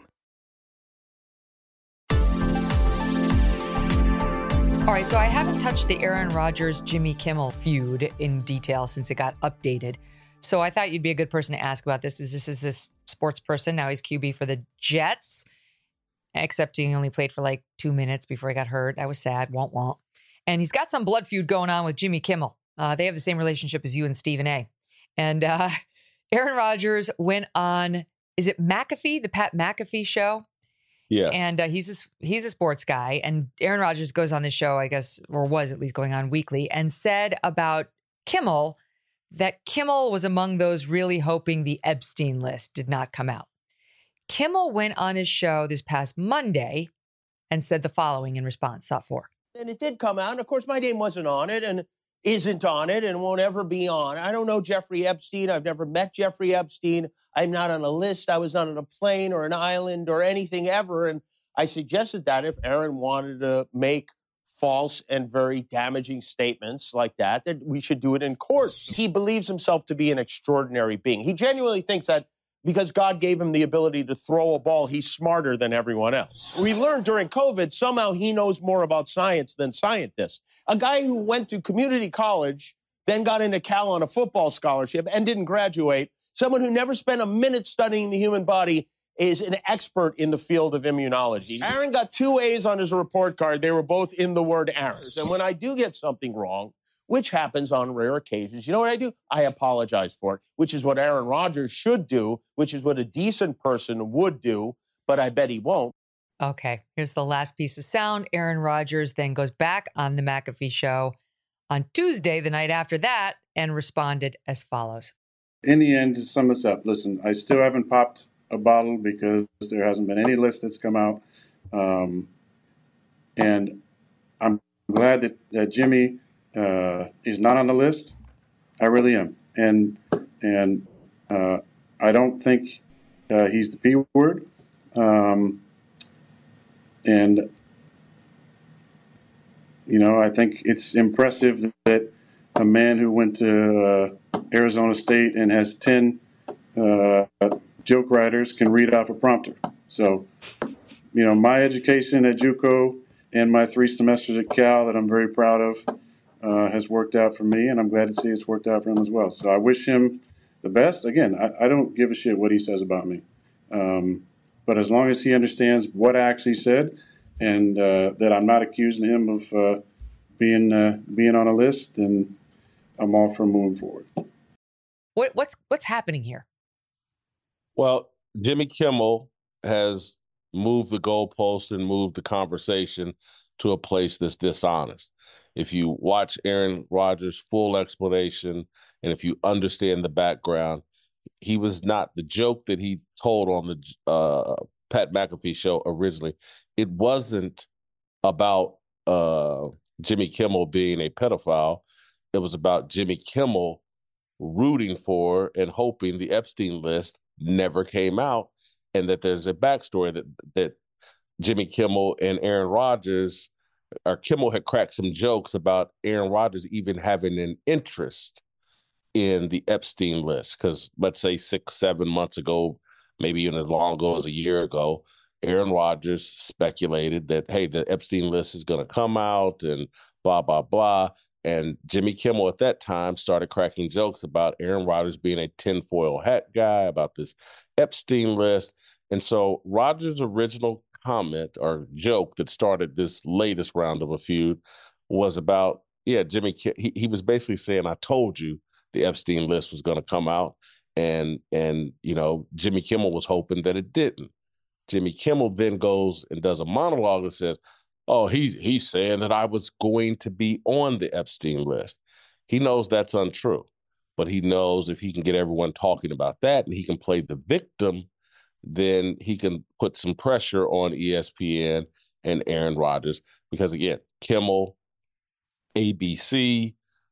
All right, so I haven't touched the Aaron Rodgers-Jimmy Kimmel feud in detail since it got updated. So I thought you'd be a good person to ask about this. This is this sports person. Now he's QB for the Jets. Except he only played for like 2 minutes before he got hurt. That was sad. Won't. And he's got some blood feud going on with Jimmy Kimmel. They have the same relationship as you and Stephen A. And Aaron Rodgers went on, is it McAfee, the Pat McAfee show? Yes. And he's a sports guy. And Aaron Rodgers goes on this show, I guess, or was at least going on weekly, and said about Kimmel that Kimmel was among those really hoping the Epstein list did not come out. Kimmel went on his show this past Monday and said the following in response. Stop 4. And it did come out. And of course, my name wasn't on it and isn't on it and won't ever be on. I don't know Jeffrey Epstein. I've never met Jeffrey Epstein. I'm not on a list. I was not on a plane or an island or anything ever. And I suggested that if Aaron wanted to make false and very damaging statements like that we should do it in court. He believes himself to be an extraordinary being. He genuinely thinks that because God gave him the ability to throw a ball, he's smarter than everyone else. We learned during COVID, somehow he knows more about science than scientists. A guy who went to community college, then got into Cal on a football scholarship and didn't graduate, someone who never spent a minute studying the human body, is an expert in the field of immunology. Aaron got 2 A's on his report card. They were both in the word Aaron. And when I do get something wrong, which happens on rare occasions, you know what I do? I apologize for it, which is what Aaron Rodgers should do, which is what a decent person would do, but I bet he won't. Okay, here's the last piece of sound. Aaron Rodgers then goes back on the McAfee show on Tuesday, the night after that, and responded as follows. In the end, to sum this up, listen, I still haven't popped a bottle because there hasn't been any list that's come out. And I'm glad that Jimmy is not on the list. I really am. And I don't think he's the P word. And I think it's impressive that a man who went to Arizona State and has 10 joke writers can read off a prompter. So, my education at JUCO and my 3 semesters at Cal that I'm very proud of has worked out for me, and I'm glad to see it's worked out for him as well. So I wish him the best. Again, I don't give a shit what he says about me. But as long as he understands what I actually said and that I'm not accusing him of being on a list, then I'm all for moving forward. What's happening here? Well, Jimmy Kimmel has moved the goalpost and moved the conversation to a place that's dishonest. If you watch Aaron Rodgers' full explanation and if you understand the background, he was not the joke that he told on the Pat McAfee show originally. It wasn't about Jimmy Kimmel being a pedophile. It was about Jimmy Kimmel rooting for and hoping the Epstein list never came out, and that there's a backstory that Jimmy Kimmel and Aaron Rodgers, or Kimmel had cracked some jokes about Aaron Rodgers even having an interest in the Epstein list. Because let's say 6-7 months ago, maybe even as long ago as a year ago, Aaron Rodgers speculated that, hey, the Epstein list is going to come out and blah, blah, blah. And Jimmy Kimmel at that time started cracking jokes about Aaron Rodgers being a tinfoil hat guy, about this Epstein list. And so Rodgers' original comment or joke that started this latest round of a feud was about, Jimmy, he was basically saying, I told you the Epstein list was going to come out. And Jimmy Kimmel was hoping that it didn't. Jimmy Kimmel then goes and does a monologue and says, oh, he's saying that I was going to be on the Epstein list. He knows that's untrue, but he knows if he can get everyone talking about that and he can play the victim, then he can put some pressure on ESPN and Aaron Rodgers. Because again, Kimmel, ABC,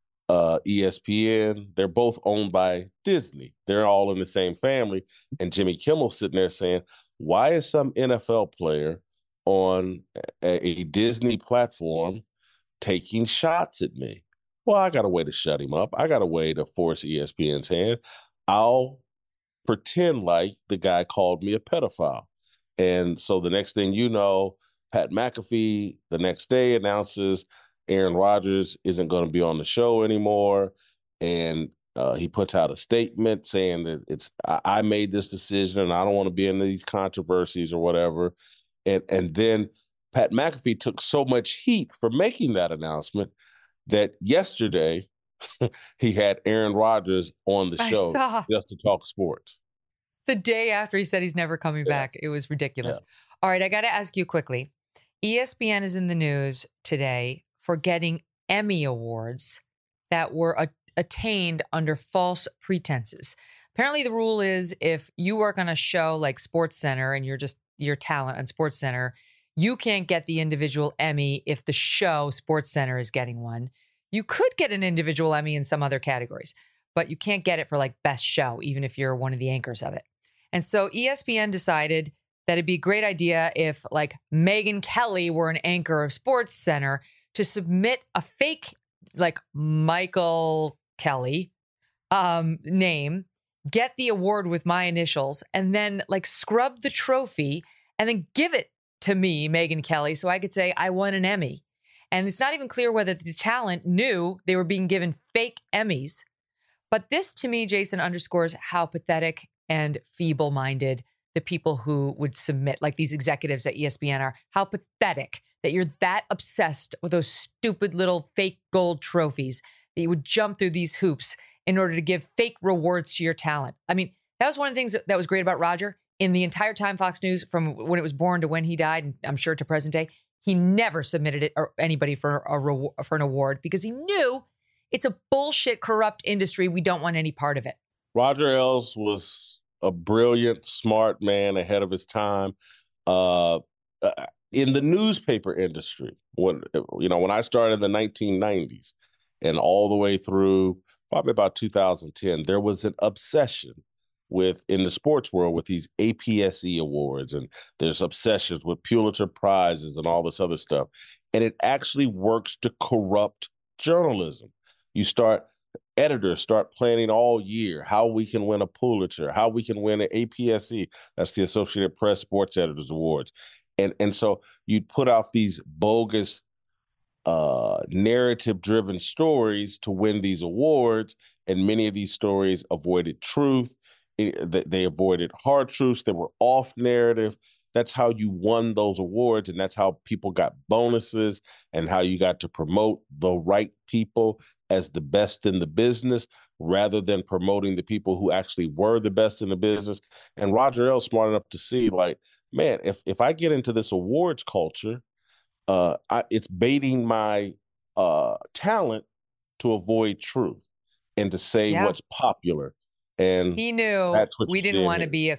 ESPN, they're both owned by Disney. They're all in the same family. And Jimmy Kimmel's sitting there saying, why is some NFL player on a Disney platform taking shots at me? Well, I got a way to shut him up. I got a way to force ESPN's hand. I'll pretend like the guy called me a pedophile. And so the next thing you know, Pat McAfee the next day announces Aaron Rodgers isn't going to be on the show anymore. And he puts out a statement saying that I made this decision and I don't want to be in these controversies or whatever. And then Pat McAfee took so much heat for making that announcement that yesterday he had Aaron Rodgers on the show just to talk sports. The day after he said he's never coming back. It was ridiculous. Yeah. All right, I got to ask you quickly. ESPN is in the news today for getting Emmy Awards that were attained under false pretenses. Apparently the rule is if you work on a show like SportsCenter and you're just your talent on SportsCenter, you can't get the individual Emmy if the show SportsCenter is getting one. You could get an individual Emmy in some other categories, but you can't get it for like best show, even if you're one of the anchors of it. And so ESPN decided that it'd be a great idea if like Megyn Kelly were an anchor of SportsCenter to submit a fake like Michael Kelly name, get the award with my initials, and then like scrub the trophy and then give it to me, Megyn Kelly, so I could say I won an Emmy. And it's not even clear whether the talent knew they were being given fake Emmys. But this to me, Jason, underscores how pathetic and feeble-minded the people who would submit, like these executives at ESPN are, how pathetic that you're that obsessed with those stupid little fake gold trophies that you would jump through these hoops in order to give fake rewards to your talent. I mean, that was one of the things that was great about Roger. In the entire time Fox News, from when it was born to when he died, and I'm sure to present day, he never submitted it or anybody for an award because he knew it's a bullshit, corrupt industry. We don't want any part of it. Roger Ailes was a brilliant, smart man ahead of his time. In the newspaper industry, when I started in the 1990s and all the way through probably about 2010, there was an obsession in the sports world with these APSE awards, and there's obsessions with Pulitzer Prizes and all this other stuff. and it actually works to corrupt journalism. Editors start planning all year how we can win a Pulitzer, how we can win an APSE, that's the Associated Press Sports Editors Awards. And so you'd put out these bogus narrative-driven stories to win these awards, and many of these stories avoided truth. They avoided hard truths. They were off narrative. That's how you won those awards, and that's how people got bonuses, and how you got to promote the right people as the best in the business rather than promoting the people who actually were the best in the business. And Roger Ailes smart enough to see, like, man, if I get into this awards culture, it's baiting my talent to avoid truth and to say what's popular. And he knew we didn't want to be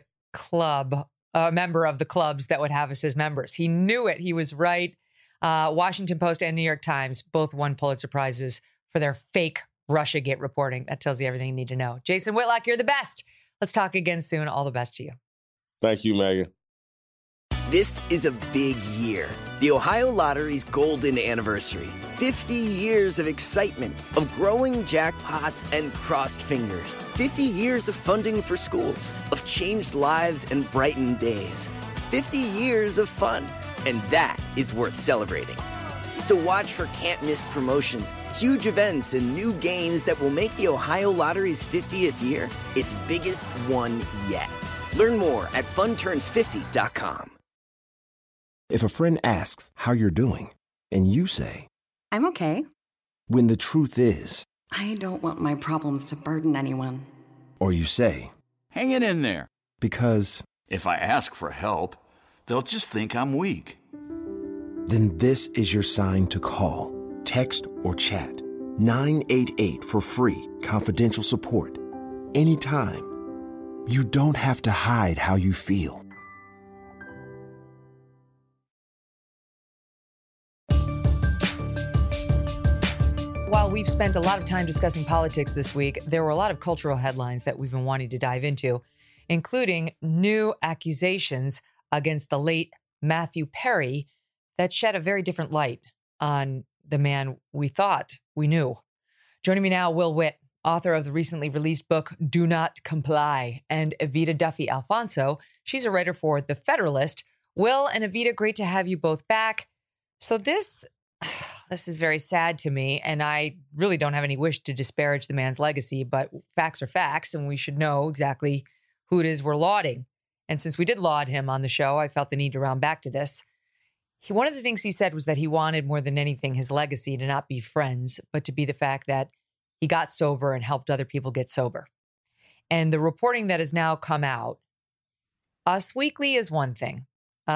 a member of the clubs that would have us as members. He knew it. He was right. Washington Post and New York Times both won Pulitzer Prizes for their fake Russiagate reporting. That tells you everything you need to know. Jason Whitlock, you're the best. Let's talk again soon. All the best to you. Thank you, Megan. This is a big year. The Ohio Lottery's golden anniversary. 50 years of excitement, of growing jackpots and crossed fingers. 50 years of funding for schools, of changed lives and brightened days. 50 years of fun, and that is worth celebrating. So watch for can't-miss promotions, huge events, and new games that will make the Ohio Lottery's 50th year its biggest one yet. Learn more at funturns50.com. If a friend asks how you're doing, and you say, I'm okay. When the truth is, I don't want my problems to burden anyone. Or you say, hang it in there. Because if I ask for help, they'll just think I'm weak. Then this is your sign to call, text, or chat 988 for free, confidential support. Anytime. You don't have to hide how you feel. While we've spent a lot of time discussing politics this week, there were a lot of cultural headlines that we've been wanting to dive into, including new accusations against the late Matthew Perry that shed a very different light on the man we thought we knew. Joining me now, Will Witt, author of the recently released book, Do Not Comply, and Evita Duffy Alfonso. She's a writer for The Federalist. Will and Evita, great to have you both back. So this is very sad to me, and I really don't have any wish to disparage the man's legacy, but facts are facts, and we should know exactly who it is we're lauding. And since we did laud him on the show, I felt the need to round back to this. One of the things he said was that he wanted more than anything his legacy to not be friends, but to be the fact that he got sober and helped other people get sober. And the reporting that has now come out, Us Weekly is one thing,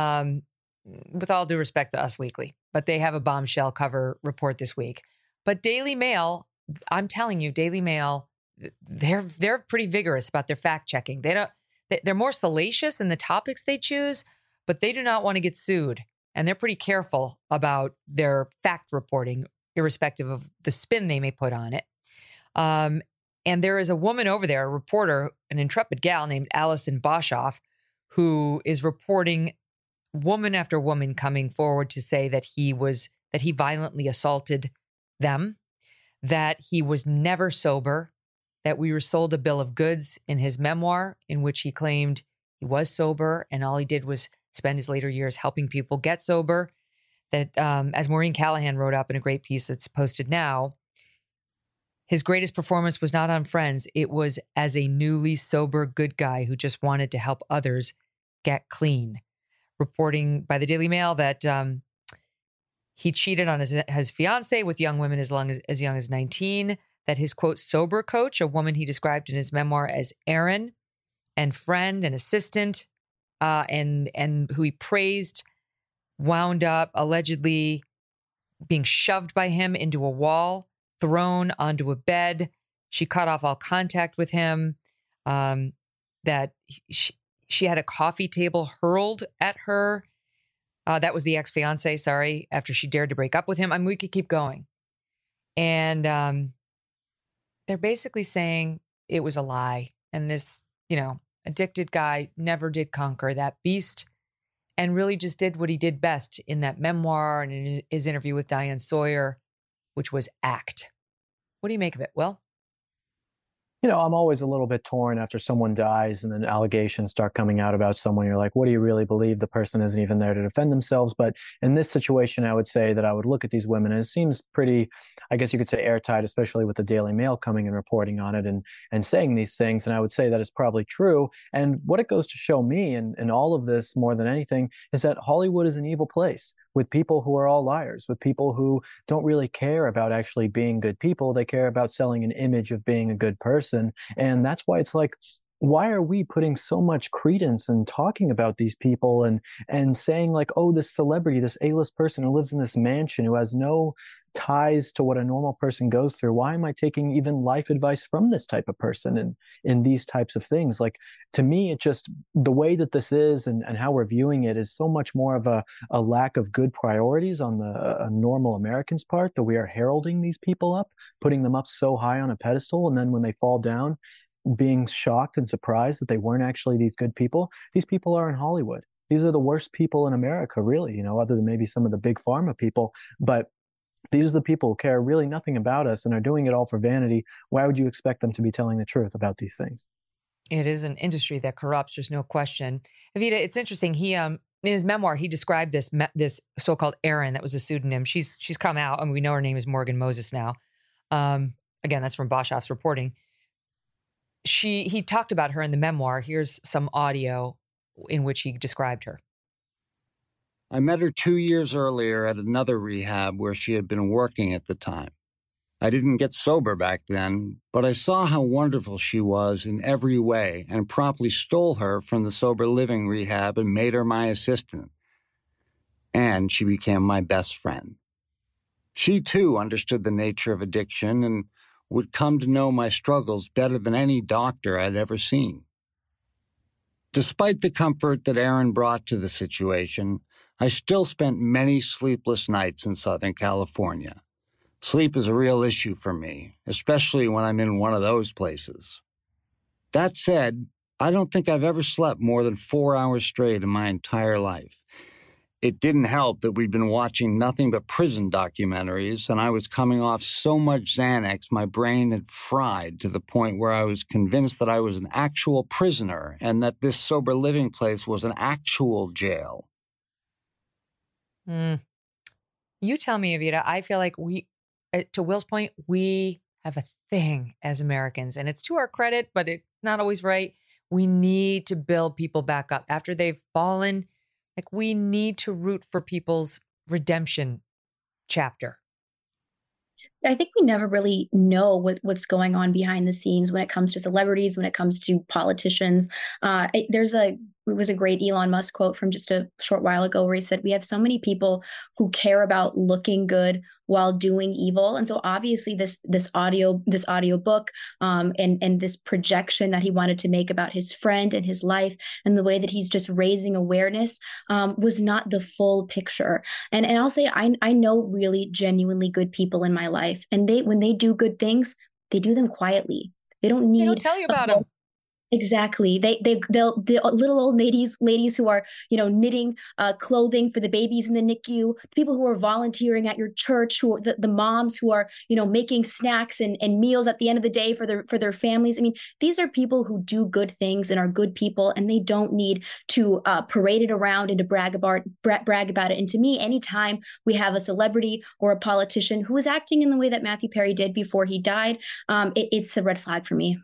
with all due respect to Us Weekly, but they have a bombshell cover report this week. But Daily Mail, I'm telling you, Daily Mail, they're pretty vigorous about their fact checking. They're more salacious in the topics they choose, but they do not want to get sued. And they're pretty careful about their fact reporting, irrespective of the spin they may put on it. And there is a woman over there, a reporter, an intrepid gal named Allison Boshoff, who is reporting woman after woman coming forward to say that he violently assaulted them, that he was never sober, that we were sold a bill of goods in his memoir in which he claimed he was sober and all he did was spend his later years helping people get sober. That, as Maureen Callahan wrote up in a great piece that's posted now, his greatest performance was not on Friends. It was as a newly sober good guy who just wanted to help others get clean. Reporting by the Daily Mail that he cheated on his fiance with young women as young as 19, that his, quote, sober coach, a woman he described in his memoir as Erin, and friend and assistant, and who he praised, wound up allegedly being shoved by him into a wall, thrown onto a bed. She cut off all contact with him, that she had a coffee table hurled at her. That was the ex-fiance, sorry, after she dared to break up with him. I mean, we could keep going. And they're basically saying it was a lie. And this, addicted guy never did conquer that beast. and really just did what he did best in that memoir and in his interview with Diane Sawyer, which was act. What do you make of it, Will? I'm always a little bit torn after someone dies and then allegations start coming out about someone. You're like, what do you really believe? The person isn't even there to defend themselves. But in this situation, I would say that I would look at these women, and it seems pretty, I guess you could say, airtight, especially with the Daily Mail coming and reporting on it and saying these things. And I would say that is probably true. And what it goes to show me in all of this more than anything is that Hollywood is an evil place, with people who are all liars, with people who don't really care about actually being good people. They care about selling an image of being a good person. And that's why it's like, why are we putting so much credence and talking about these people and saying like, oh, this celebrity, this A-list person who lives in this mansion, who has no ties to what a normal person goes through? Why am I taking even life advice from this type of person in these types of things? Like, to me, it just, the way that this is and how we're viewing it is so much more of a lack of good priorities on the normal American's part, that we are heralding these people up, putting them up so high on a pedestal. And then when they fall down, being shocked and surprised that they weren't actually these good people. These people are in Hollywood. These are the worst people in America, really, other than maybe some of the big pharma people. But these are the people who care really nothing about us and are doing it all for vanity. Why would you expect them to be telling the truth about these things? It is an industry that corrupts. There's no question. Evita, it's interesting. He, in his memoir, he described this so-called Erin, that was a pseudonym. She's come out, and we know her name is Morgan Moses now. Again, that's from Boshoff's reporting. He talked about her in the memoir. Here's some audio in which he described her. I met her 2 years earlier at another rehab where she had been working at the time. I didn't get sober back then, but I saw how wonderful she was in every way and promptly stole her from the sober living rehab and made her my assistant. And she became my best friend. She, too, understood the nature of addiction and would come to know my struggles better than any doctor I'd ever seen. Despite the comfort that Erin brought to the situation, I still spent many sleepless nights in Southern California. Sleep is a real issue for me, especially when I'm in one of those places. That said, I don't think I've ever slept more than 4 hours straight in my entire life. It didn't help that we'd been watching nothing but prison documentaries, and I was coming off so much Xanax my brain had fried to the point where I was convinced that I was an actual prisoner and that this sober living place was an actual jail. You tell me, Evita. I feel like to Will's point, we have a thing as Americans, and it's to our credit, but it's not always right. We need to build people back up after they've fallen. Like, we need to root for people's redemption chapter. I think we never really know what's going on behind the scenes when it comes to celebrities, when it comes to politicians. It was a great Elon Musk quote from just a short while ago where he said, we have so many people who care about looking good while doing evil. And so obviously this audio book and this projection that he wanted to make about his friend and his life and the way that he's just raising awareness was not the full picture. And I'll say, I know really genuinely good people in my life, and when they do good things, they do them quietly. They don't tell you about them. Exactly. They'll the little old ladies who are, knitting clothing for the babies in the NICU, the people who are volunteering at your church, who are the moms who are, making snacks and meals at the end of the day for their families. I mean, these are people who do good things and are good people, and they don't need to parade it around and to brag about it. And to me, anytime we have a celebrity or a politician who is acting in the way that Matthew Perry did before he died, it's a red flag for me.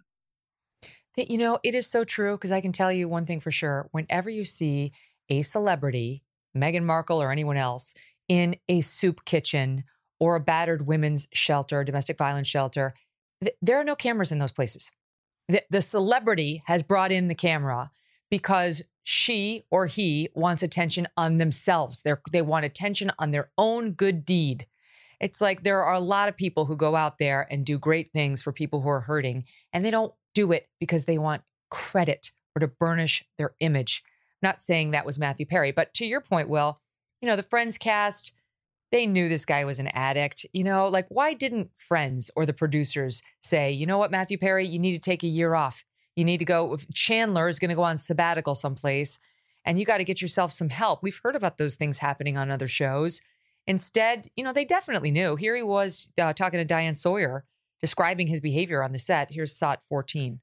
It is so true, because I can tell you one thing for sure. Whenever you see a celebrity, Meghan Markle or anyone else, in a soup kitchen or a battered women's shelter, domestic violence shelter, there are no cameras in those places. The celebrity has brought in the camera because she or he wants attention on themselves. They want attention on their own good deed. It's like there are a lot of people who go out there and do great things for people who are hurting, and they don't do it because they want credit or to burnish their image. Not saying that was Matthew Perry, but to your point, Will, the Friends cast, they knew this guy was an addict. Why didn't Friends or the producers say, you know what, Matthew Perry, you need to take a year off. You need to go. Chandler is going to go on sabbatical someplace, and you got to get yourself some help. We've heard about those things happening on other shows. Instead, they definitely knew. Here he was talking to Diane Sawyer, describing his behavior on the set. Here's SOT 14.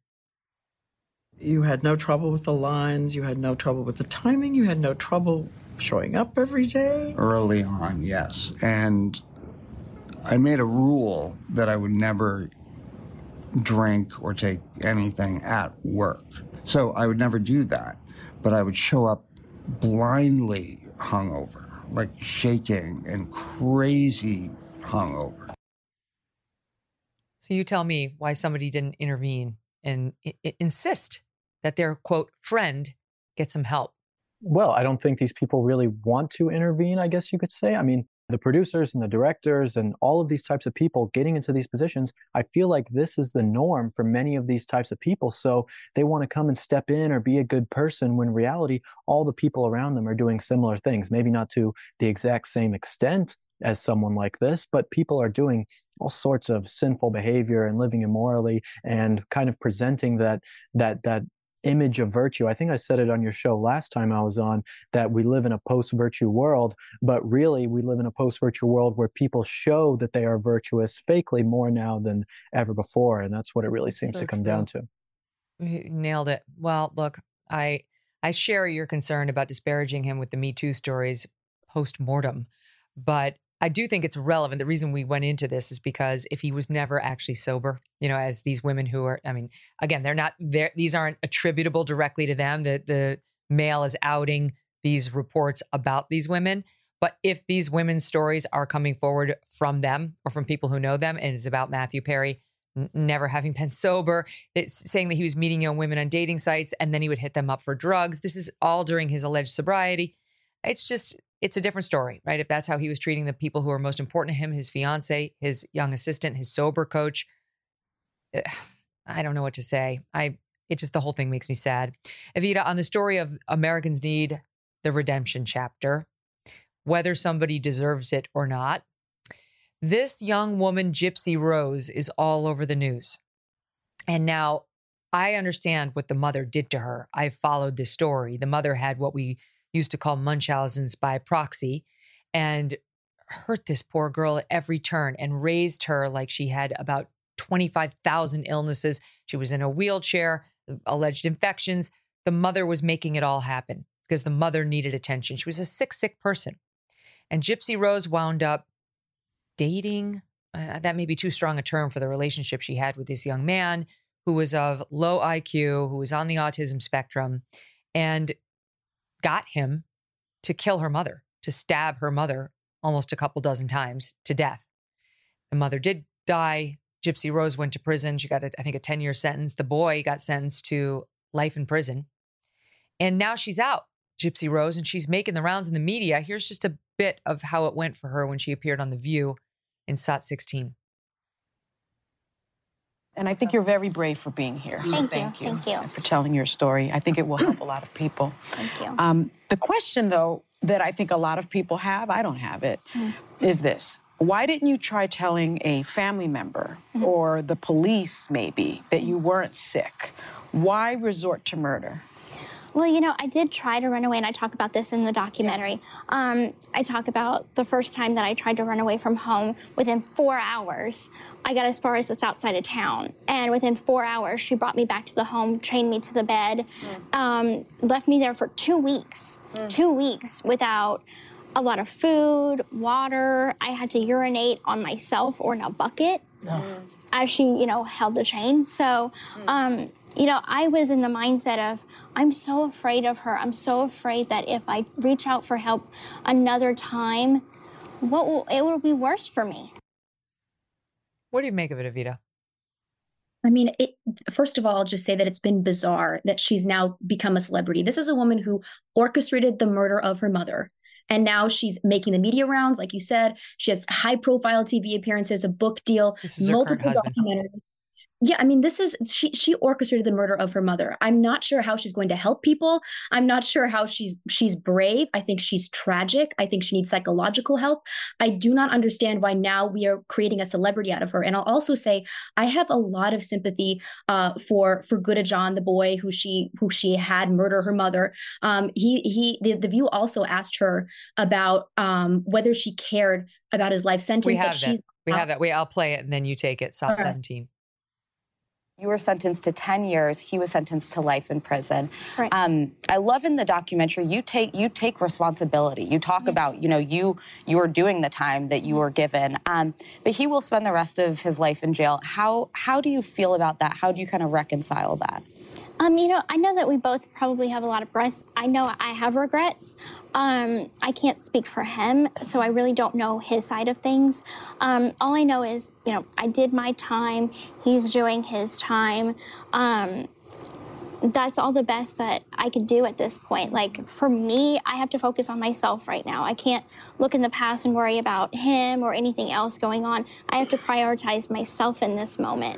You had no trouble with the lines. You had no trouble with the timing. You had no trouble showing up every day. Early on, yes. And I made a rule that I would never drink or take anything at work. So I would never do that. But I would show up blindly hungover, like shaking and crazy hungover. So you tell me why somebody didn't intervene and insist that their, quote, friend get some help. Well, I don't think these people really want to intervene, I guess you could say. I mean, the producers and the directors and all of these types of people getting into these positions, I feel like this is the norm for many of these types of people. So they want to come and step in or be a good person when in reality, all the people around them are doing similar things, maybe not to the exact same extent as someone like this, but people are doing all sorts of sinful behavior and living immorally and kind of presenting that image of virtue. I think I said it on your show last time I was on, that we live in a post-virtue world, but really we live in a post-virtue world where people show that they are virtuous fakely more now than ever before. And that's what it really seems to come down to. You nailed it. Well, look, I share your concern about disparaging him with the Me Too stories post-mortem, but I do think it's relevant. The reason we went into this is because if he was never actually sober, as these women who are, again, they're not there. These aren't attributable directly to them. The Mail is outing these reports about these women. But if these women's stories are coming forward from them or from people who know them, and it's about Matthew Perry never having been sober, it's saying that he was meeting young women on dating sites and then he would hit them up for drugs. This is all during his alleged sobriety. It's a different story, right? If that's how he was treating the people who are most important to him, his fiance, his young assistant, his sober coach, I don't know what to say. The whole thing makes me sad. Evita, on the story of Americans Need the Redemption chapter, whether somebody deserves it or not, this young woman, Gypsy Rose, is all over the news. And now I understand what the mother did to her. I followed this story. The mother had what we used to call Munchausen's by proxy, and hurt this poor girl at every turn and raised her like she had about 25,000 illnesses. She was in a wheelchair, alleged infections. The mother was making it all happen because the mother needed attention. She was a sick person. And Gypsy Rose wound up dating, that may be too strong a term for the relationship she had with this young man who was of low IQ, who was on the autism spectrum, and got him to kill her mother, to stab her mother almost a couple dozen times to death. The mother did die. Gypsy Rose went to prison. She got, I think, a 10-year sentence. The boy got sentenced to life in prison. And now she's out, Gypsy Rose, and she's making the rounds in the media. Here's just a bit of how it went for her when she appeared on The View in SOT 16. And I think you're very brave for being here. Thank you. And for telling your story. I think it will help a lot of people. Thank you. The question, though, that I think a lot of people have, I don't have it, is this. Why didn't you try telling a family member or the police, maybe, that you weren't sick? Why resort to murder? Well, I did try to run away, and I talk about this in the documentary. I talk about the first time that I tried to run away from home. Within 4 hours, I got as far as it's outside of town. And within 4 hours, she brought me back to the home, chained me to the bed, left me there for 2 weeks. 2 weeks without a lot of food, water. I had to urinate on myself or in a bucket as she, held the chain. So, I was in the mindset of, I'm so afraid of her. I'm so afraid that if I reach out for help another time, it will be worse for me. What do you make of it, Evita? First of all, I'll just say that it's been bizarre that she's now become a celebrity. This is a woman who orchestrated the murder of her mother. And now she's making the media rounds, like you said. She has high-profile TV appearances, a book deal, this is multiple documentaries. Yeah, I mean, she orchestrated the murder of her mother. I'm not sure how she's going to help people. I'm not sure how she's brave. I think she's tragic. I think she needs psychological help. I do not understand why now we are creating a celebrity out of her. And I'll also say I have a lot of sympathy for Gooda John, the boy who she had murder her mother. The View also asked her about whether she cared about his life sentence. We have that. I'll play it and then you take it. Stop 17. You were sentenced to 10 years. He was sentenced to life in prison. Right. I love in the documentary, you take responsibility. You talk about, you were doing the time that you were given, but he will spend the rest of his life in jail. How do you feel about that? How do you kind of reconcile that? I know that we both probably have a lot of regrets. I know I have regrets. I can't speak for him, so I really don't know his side of things. All I know is, I did my time. He's doing his time. That's all the best that I could do at this point. Like, for me, I have to focus on myself right now. I can't look in the past and worry about him or anything else going on. I have to prioritize myself in this moment.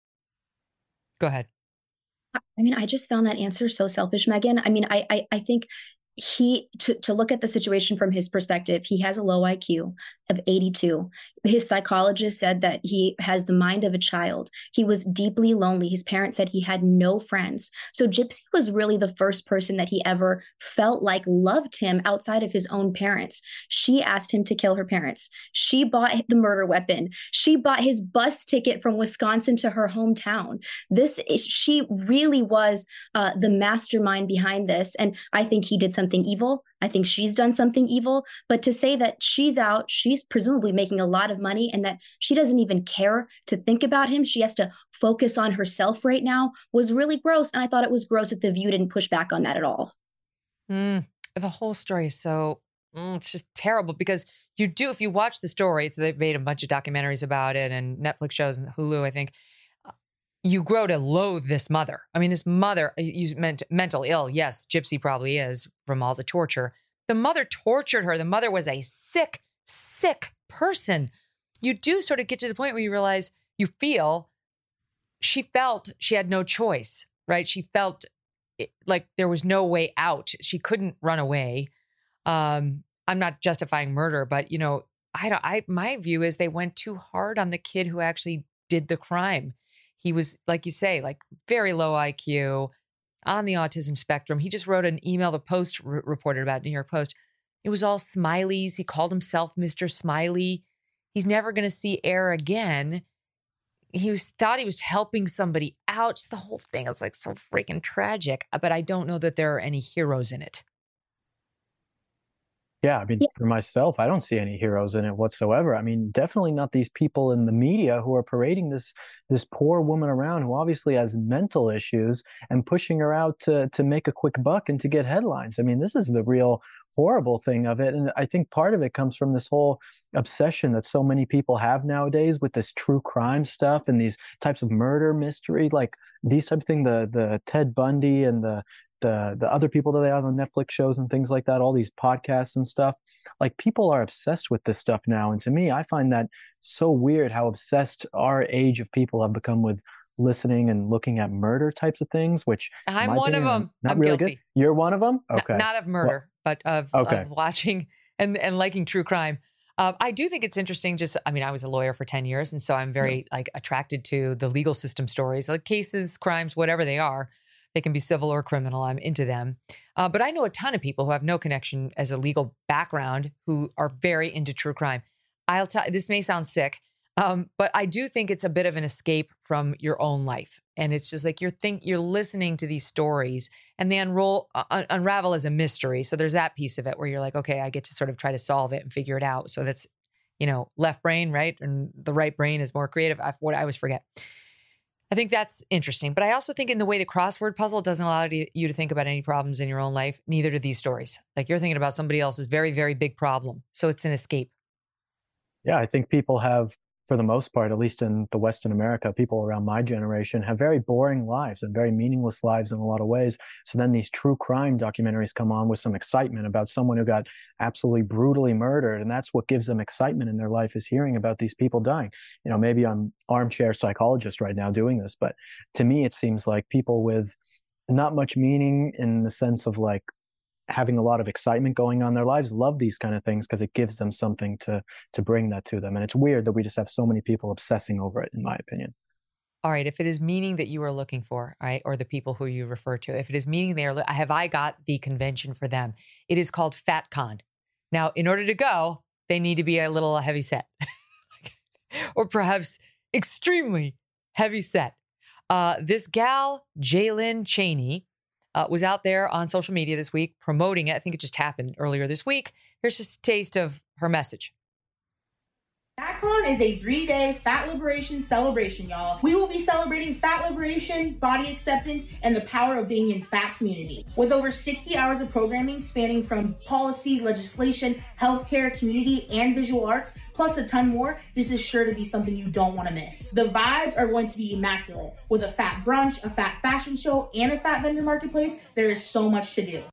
Go ahead. I mean, I just found that answer so selfish, Megan. I mean, I think to look at the situation from his perspective, he has a low IQ of 82. His psychologist said that he has the mind of a child. He was deeply lonely. His parents said he had no friends. So Gypsy was really the first person that he ever felt like loved him outside of his own parents. She asked him to kill her parents. She bought the murder weapon. She bought his bus ticket from Wisconsin to her hometown. She really was the mastermind behind this. And I think he did something evil. I think she's done something evil. But to say that she's out, she's presumably making a lot of money and that she doesn't even care to think about him, she has to focus on herself right now, was really gross. And I thought it was gross that The View didn't push back on that at all. The whole story is so, it's just terrible because if you watch the story, so they've made a bunch of documentaries about it and Netflix shows and Hulu, I think, you grow to loathe this mother. I mean, this mother, you meant mental ill. Yes, Gypsy probably is from all the torture. The mother tortured her. The mother was a sick, sick person. You do sort of get to the point where you realize, she felt she had no choice, right? She felt like there was no way out. She couldn't run away. I'm not justifying murder, but my view is they went too hard on the kid who actually did the crime. He was, like you say, like very low IQ, on the autism spectrum. He just wrote an email the Post reported about, New York Post. It was all smileys. He called himself Mr. Smiley. He's never going to see air again. Thought he was helping somebody out. Just the whole thing is like so freaking tragic. But I don't know that there are any heroes in it. Yeah, I mean, for myself, I don't see any heroes in it whatsoever. I mean, definitely not these people in the media who are parading this poor woman around who obviously has mental issues and pushing her out to make a quick buck and to get headlines. I mean, this is the real horrible thing of it. And I think part of it comes from this whole obsession that so many people have nowadays with this true crime stuff and these types of murder mystery, like these type of thing, the Ted Bundy and the other people that they have on Netflix shows and things like that, all these podcasts and stuff. Like, people are obsessed with this stuff now. And to me, I find that so weird how obsessed our age of people have become with listening and looking at murder types of things, which I'm one of them. I'm really guilty. Good. You're one of them? Okay. Not of murder, but of watching and liking true crime. I do think it's interesting. I was a lawyer for 10 years. And so I'm very attracted to the legal system stories, like cases, crimes, whatever they are. They can be civil or criminal. I'm into them. But I know a ton of people who have no connection as a legal background who are very into true crime. I'll tell you, this may sound sick, but I do think it's a bit of an escape from your own life. And it's just like you're listening to these stories and they unravel as a mystery. So there's that piece of it where you're like, okay, I get to sort of try to solve it and figure it out. So that's, left brain, right? And the right brain is more creative. I always forget. I think that's interesting. But I also think in the way the crossword puzzle doesn't allow you to think about any problems in your own life, neither do these stories. Like, you're thinking about somebody else's very, very big problem. So it's an escape. Yeah, I think people have for the most part, at least in the Western America, people around my generation have very boring lives and very meaningless lives in a lot of ways. So then these true crime documentaries come on with some excitement about someone who got absolutely brutally murdered. And that's what gives them excitement in their life, is hearing about these people dying. You know, maybe I'm armchair psychologist right now doing this, but to me, it seems like people with not much meaning in the sense of like having a lot of excitement going on in their lives love these kind of things because it gives them something to bring that to them. And it's weird that we just have so many people obsessing over it, in my opinion. All right. If it is meaning that you are looking for, right, or the people who you refer to, if it is meaning they are, have I got the convention for them? It is called FatCon. Now, in order to go, they need to be a little heavy set or perhaps extremely heavy set. This gal, Jaylyn Cheney, was out there on social media this week promoting it. I think it just happened earlier this week. Here's just a taste of her message. FatCon is a 3-day fat liberation celebration, y'all. We will be celebrating fat liberation, body acceptance, and the power of being in fat community. With over 60 hours of programming spanning from policy, legislation, healthcare, community, and visual arts, plus a ton more, this is sure to be something you don't want to miss. The vibes are going to be immaculate. With a fat brunch, a fat fashion show, and a fat vendor marketplace, there is so much to do.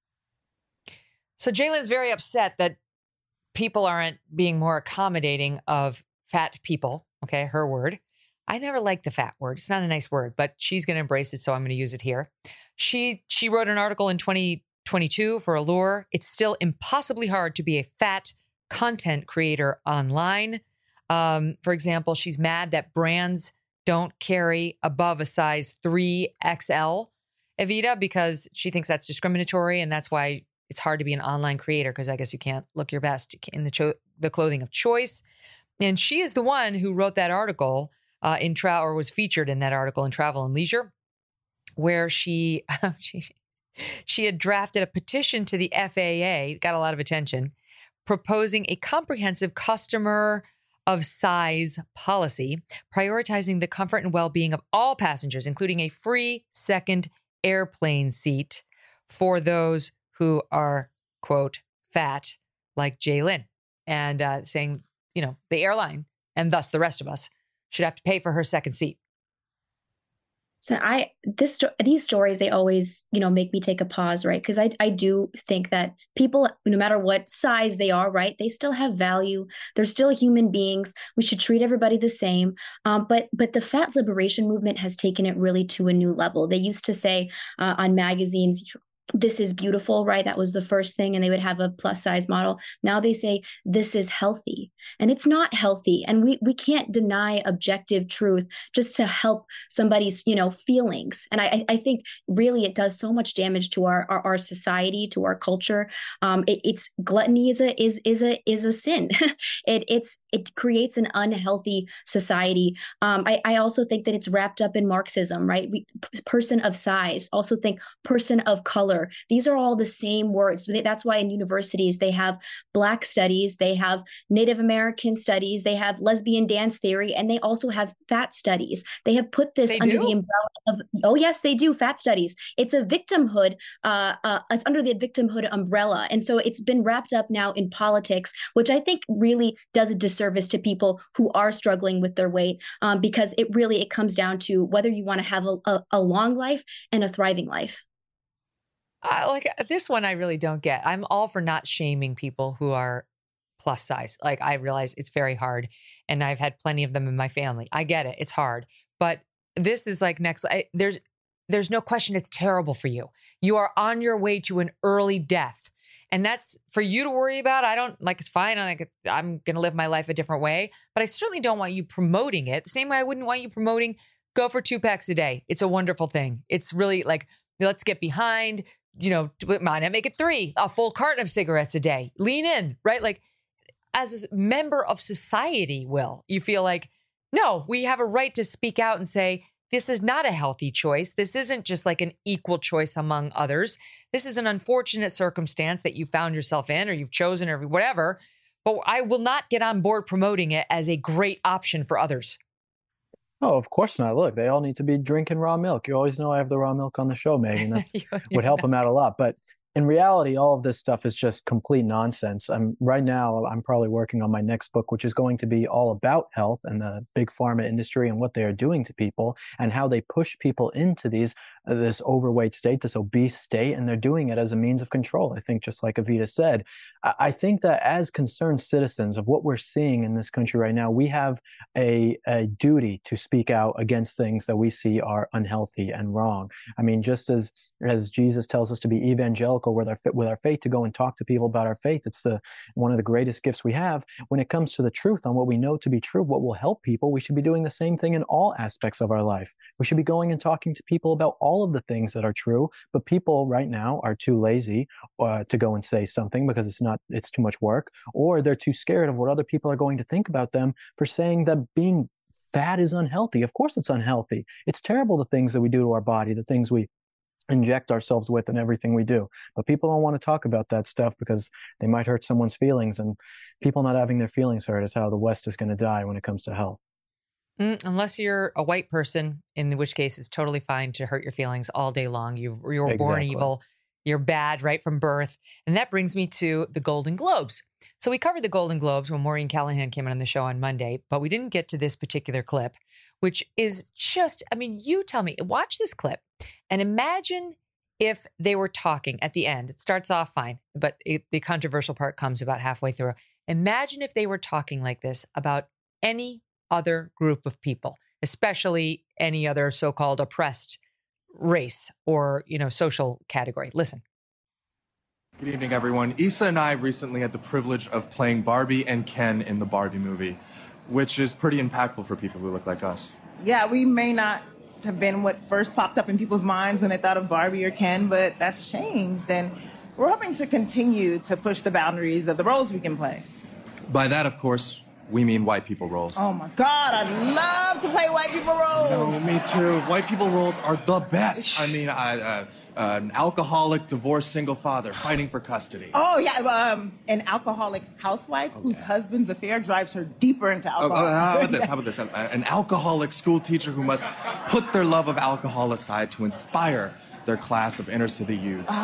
So Jaylyn's very upset that people aren't being more accommodating of fat people. Okay, her word. I never liked the fat word. It's not a nice word, but she's going to embrace it, so I'm going to use it here. She wrote an article in 2022 for Allure. It's still impossibly hard to be a fat content creator online. For example, she's mad that brands don't carry above a size 3XL Evita because she thinks that's discriminatory, and that's why it's hard to be an online creator because I guess you can't look your best in the clothing of choice. And she is the one who wrote that article or was featured in that article in Travel and Leisure, where she had drafted a petition to the FAA, got a lot of attention, proposing a comprehensive customer of size policy, prioritizing the comfort and well-being of all passengers, including a free second airplane seat for those who are, quote, fat like Jaylyn, and saying, you know, the airline and thus the rest of us should have to pay for her second seat. So these stories, they always, you know, make me take a pause, right? Because I do think that people, no matter what size they are, right, they still have value. They're still human beings. We should treat everybody the same. But the fat liberation movement has taken it really to a new level. They used to say on magazines, this is beautiful, right? That was the first thing. And they would have a plus size model. Now they say, this is healthy. And it's not healthy. And we can't deny objective truth just to help somebody's, you know, feelings. And I think really it does so much damage to our society, to our culture. It's gluttony is a sin. It creates an unhealthy society. I also think that it's wrapped up in Marxism, right? Person of size, also think person of color. These are all the same words. That's why in universities, they have Black studies, they have Native American studies, they have lesbian dance theory, and they also have fat studies. They have put this under the umbrella of, oh yes, they do, fat studies. It's a victimhood, it's under the victimhood umbrella. And so it's been wrapped up now in politics, which I think really does a disservice to people who are struggling with their weight, because it comes down to whether you want to have a long life and a thriving life. Like this one, I really don't get. I'm all for not shaming people who are plus size. Like I realize it's very hard, and I've had plenty of them in my family. I get it. It's hard, but this is like next. There's no question it's terrible for you. You are on your way to an early death, and that's for you to worry about. I don't like. It's fine. I'm going to live my life a different way, but I certainly don't want you promoting it the same way I wouldn't want you promoting go for 2 packs a day. It's a wonderful thing. It's really like, let's get behind. You know, why not make it 3, a full carton of cigarettes a day? Lean in, right? Like as a member of society, you feel like, no, we have a right to speak out and say, this is not a healthy choice. This isn't just like an equal choice among others. This is an unfortunate circumstance that you found yourself in or you've chosen or whatever, but I will not get on board promoting it as a great option for others. Oh, of course not. Look, they all need to be drinking raw milk. You always know I have the raw milk on the show, Megan. That would help them out a lot. But in reality, all of this stuff is just complete nonsense. Right now, I'm probably working on my next book, which is going to be all about health and the big pharma industry and what they are doing to people and how they push people into this overweight state, this obese state, and they're doing it as a means of control. I think, just like Evita said, I think that as concerned citizens of what we're seeing in this country right now, we have a duty to speak out against things that we see are unhealthy and wrong. I mean, just as Jesus tells us to be evangelical with our faith, to go and talk to people about our faith. It's one of the greatest gifts we have. When it comes to the truth on what we know to be true, what will help people, we should be doing the same thing in all aspects of our life. We should be going and talking to people about all of the things that are true, but people right now are too lazy to go and say something because it's too much work, or they're too scared of what other people are going to think about them for saying that being fat is unhealthy. Of course it's unhealthy. It's terrible, the things that we do to our body, the things we inject ourselves with and everything we do. But people don't want to talk about that stuff because they might hurt someone's feelings, and people not having their feelings hurt is how the West is going to die when it comes to health. Unless you're a white person, in which case it's totally fine to hurt your feelings all day long. You were born evil. You're bad right from birth. And that brings me to the Golden Globes. So we covered the Golden Globes when Maureen Callahan came on the show on Monday, but we didn't get to this particular clip, which is just, I mean, you tell me, watch this clip and imagine if they were talking at the end. It starts off fine, but the controversial part comes about halfway through. Imagine if they were talking like this about any other group of people, especially any other so-called oppressed race or, social category. Listen. Good evening, everyone. Issa and I recently had the privilege of playing Barbie and Ken in the Barbie movie, which is pretty impactful for people who look like us. Yeah, we may not have been what first popped up in people's minds when they thought of Barbie or Ken, but that's changed. And we're hoping to continue to push the boundaries of the roles we can play. By that, of course, we mean white people roles. Oh my God, I'd love to play white people roles. No, me too. White people roles are the best. I mean, an alcoholic, divorced, single father fighting for custody. Oh yeah, an alcoholic housewife whose husband's affair drives her deeper into alcohol. How about this? An alcoholic school teacher who must put their love of alcohol aside to inspire their class of inner city youths.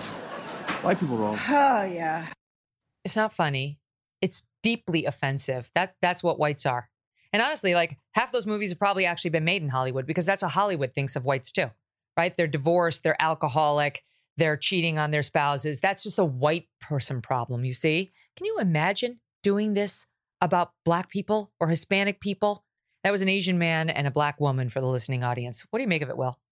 White people roles. Oh yeah. It's not funny. It's deeply offensive. That's what whites are. And honestly, like half those movies have probably actually been made in Hollywood because that's how Hollywood thinks of whites too, right? They're divorced, they're alcoholic, they're cheating on their spouses. That's just a white person problem, you see? Can you imagine doing this about Black people or Hispanic people? That was an Asian man and a Black woman for the listening audience. What do you make of it, Will?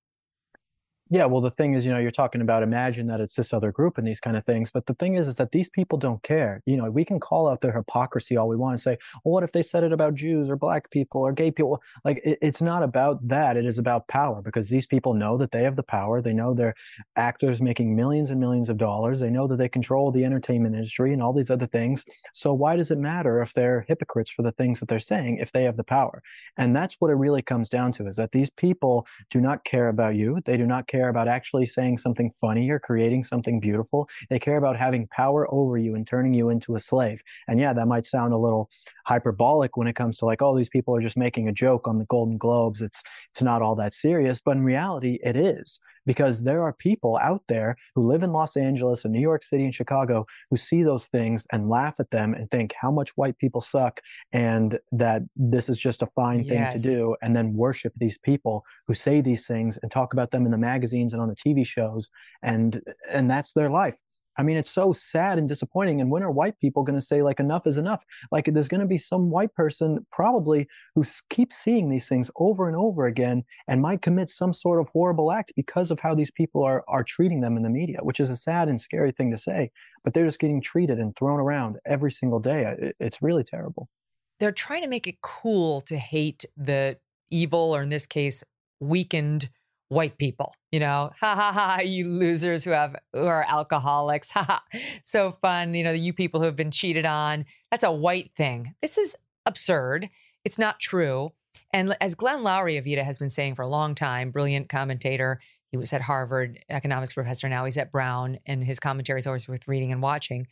Yeah, well, the thing is, you're talking about imagine that it's this other group and these kind of things. But the thing is that these people don't care. We can call out their hypocrisy all we want and say, well, what if they said it about Jews or Black people or gay people? Like, it's not about that. It is about power, because these people know that they have the power. They know they're actors making millions and millions of dollars. They know that they control the entertainment industry and all these other things. So why does it matter if they're hypocrites for the things that they're saying if they have the power? And that's what it really comes down to, is that these people do not care about you. They do not care about actually saying something funny or creating something beautiful. They care about having power over you and turning you into a slave. And yeah, that might sound a little hyperbolic when it comes to like, oh, these people are just making a joke on the Golden Globes. It's not all that serious, but in reality it is, because there are people out there who live in Los Angeles and New York City and Chicago who see those things and laugh at them and think how much white people suck and that this is just a fine thing to do, and then worship these people who say these things and talk about them in the magazines and on the TV shows, and that's their life. I mean, it's so sad and disappointing. And when are white people going to say, like, enough is enough? Like, there's going to be some white person probably who keeps seeing these things over and over again and might commit some sort of horrible act because of how these people are treating them in the media, which is a sad and scary thing to say. But they're just getting treated and thrown around every single day. It's really terrible. They're trying to make it cool to hate the evil, or in this case, weakened white people, ha ha ha, you losers who are alcoholics, ha ha, so fun, you people who have been cheated on. That's a white thing. This is absurd. It's not true. And as Glenn Loury, Evita, has been saying for a long time, brilliant commentator. He was at Harvard, economics professor. Now he's at Brown, and his commentary is always worth reading and watching.